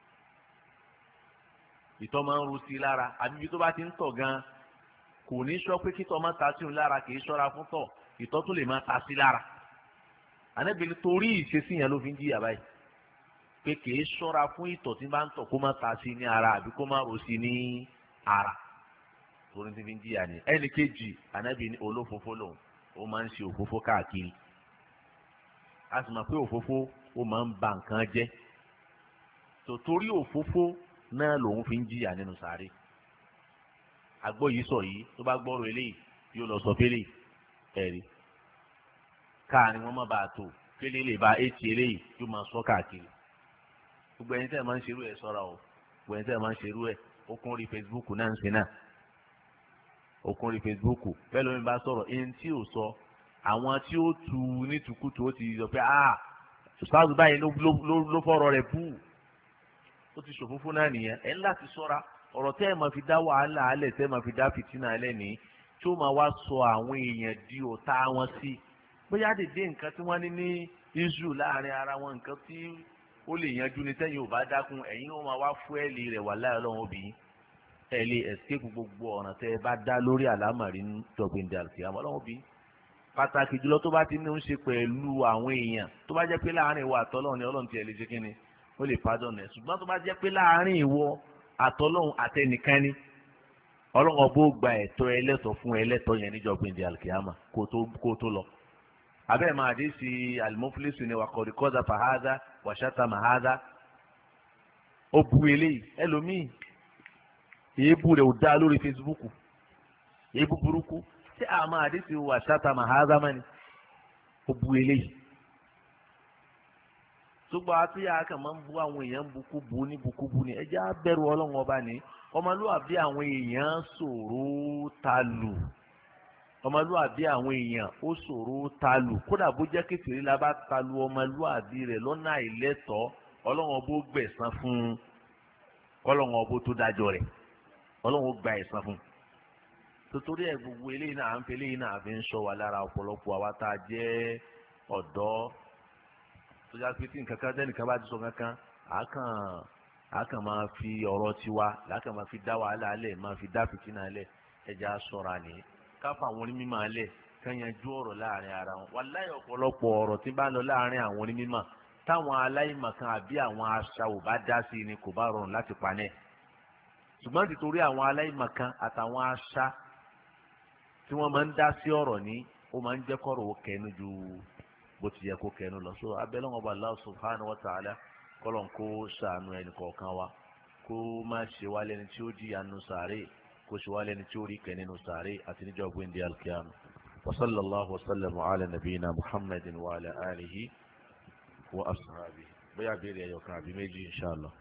ìtọ̀ máa ń ru sí i lára àbí ibi tó bá ti ń tọ̀ gan-an kò ní sọ pé kí tọ̀ máa ta sí òun lára kìí ṣọ́ra fún tọ̀ ìtọ̀ tó lè máa ta sí lára. ànábìrin torí ìṣesí yẹn ló fi ń jìyà báyìí pé kìí ṣọ́ra fún ìtọ̀ tí bá ń tọ̀ kó má ta sí ní ara àbí kó má ro sí ní ara torí tí fi ń jìyà ni. ẹnì kejì ànábì ní olófófó lòun ó máa ń ṣe òfófó káàkiri a sì mọ̀ pé òfófó ó máa ń ba nǹkan jẹ́ tó torí òfófó náà lòun fi ń jìyà nínú sàárè. àgbọ̀ yìí sọ yìí tó bá gbọ́rọ̀ eléyìí yóò lọ sọ fẹ́lẹ̀ ẹ̀rí káàrin wọn má bàa tó fẹ́lẹ̀ lè ba etí eléyìí yóò máa sọ káàkiri gbogbo ẹni tẹ́ ẹ máa ń ṣerú ẹ̀ sọ́ra o gbogbo ẹni tẹ́ ẹ máa ń ṣerú ẹ̀ ó kún rí Facebook náà ń sin náà ó kún rí Facebook bẹ́ẹ̀ lómi bá sọ̀rọ̀ ẹni tí ò sọ àwọn tí ó tu nítukùtù ó ti sọ pé ah ṣùgbọ́n báyìí ló fọ̀rọ̀ rẹ̀ bú ó ti ṣòfófó náà nìyẹn ẹ̀ ń láti sọ́ra ọ̀rọ̀ tẹ́ ẹ máa fi dá wàhálà alẹ̀ tẹ́ ẹ máa fi dá fìtínà alẹ̀ ní tí ó máa wá sọ àwọn èèyàn di ọ̀tá wọn sí bóyá dèdè nǹkan tí wọ́n ní ní Israel láàrin ara wọn nǹkan tí ó lè yanjú ní tẹ́yìn ò bá dákun ẹ̀yin ó máa wá fúẹ́lì rẹ̀ wà láyọ̀ lọ́wọ́ obìnrin ẹ̀ lè escape gbogbo ọ̀ràn tẹ́ ẹ bá dá lórí àlámàrí tọ̀gbìndì àlùkìyámà lọ́wọ́ obìnrin pàtàkì jùlọ tó bá ti ní ń ṣe pẹ̀lú àwọn èèyàn tó bá jẹ́ pé láàrin ìwọ àtọ́lọ́run ni ọlọ́run ti ẹ̀ lè ṣe kíni ó lè pardon ẹ̀ ṣùgbọ́n tó bá jẹ́ pé láàrin ìwọ àtọ́lọ́run àtẹnìkan ni ọlọ́run ọbọ̀ gba ẹ̀tọ́ ẹlẹ́tọ̀ fún ẹlẹ́tọ̀ yẹn níjọ́ gbìndì àlùkìyámà kó tó lọ abẹ́ máa dé sí alimọ́fúlẹ́sì ni wàkọ̀rí kọ́dà fàhádà wàṣátà màhádà ó bu eléyìí ẹlòmíì èébú rẹ̀ ò dá lórí Facebook èébú burúkú tí a máa dé sí wàṣátà màhádà mọ́ni ó bu eléyìí ṣùgbọ́n àti àkàn máa ń bu àwọn èèyàn bukú bu ní bukú bu ní ẹjẹ́ abẹ́rù ọlọ́run ọba ní ọmọlúwàbí àwọn èèyàn ṣòro ta lù ọmọlúwàbí àwọn èèyàn ó ṣòro ta lù kódà bó jẹ́ kékeré la bá ta lù ọmọlúwàbí rẹ̀ lọ́nà àìlẹ́tọ̀ọ́ ọlọ́run ọbó gbẹ̀san fún un ọlọ́run ọbó tó dájọ́ rẹ̀ ọlọ́run ó gba ẹ̀san fún un torí ẹ̀ gbogbo eléyìí náà à ń fi eléyìí náà fi ń sọ wà lára ọ̀pọ̀lọpọ̀ àwa tá a jẹ́ ọ̀dọ́ tó já pé tí nǹkan kan tẹ́nìkan bá ti sọ kankan àákàn àákàn máa fi ọ̀rọ̀ tiwa làákàn máa fi dá wàhálà alẹ̀ máa fi dá fìtínà alẹ̀ ẹja sọ̀ra nìyẹn káfà àwọn onímọ̀ alẹ̀ kẹ́yànjú ọ̀rọ̀ láàrin ara wọn wàláhì ọ̀pọ̀lọpọ̀ ọ̀rọ̀ tí bá ń lọ láàrin àwọn onímọ̀ táwọn aláìmọ̀kan àbí àwọn aṣa ò bá dá sí ni kò bá rọrùn láti panẹ́ ṣùgbọ́n títorí àwọn aláìmọ̀kan àtàwọn aṣa tí wọ́n máa ń dá sí ọ̀rọ̀ ní ó máa ń jẹ́ kọ́rọ̀ ó kẹnu ju bó ti yẹ kó kẹnu lọ so abẹ́lẹ́ bá Allah subhanahu wa ta'ala kọ́lọ̀ kó ṣàánú ẹnì kọ̀ọ̀kan wa kó má ṣe wá lẹ́ni tí ó di àánú sàárè kó ṣe wá lẹ́ni tí ó rí kẹ́ nínú sàárè àti níjọ́ gbẹ̀ndé alkiyama wa sallallahu wa sallam ala nabiyina muhammadin wa ala alihi wa ashabihi bóyá béèrè ẹ̀yọ̀kan àbí méjì inshallah.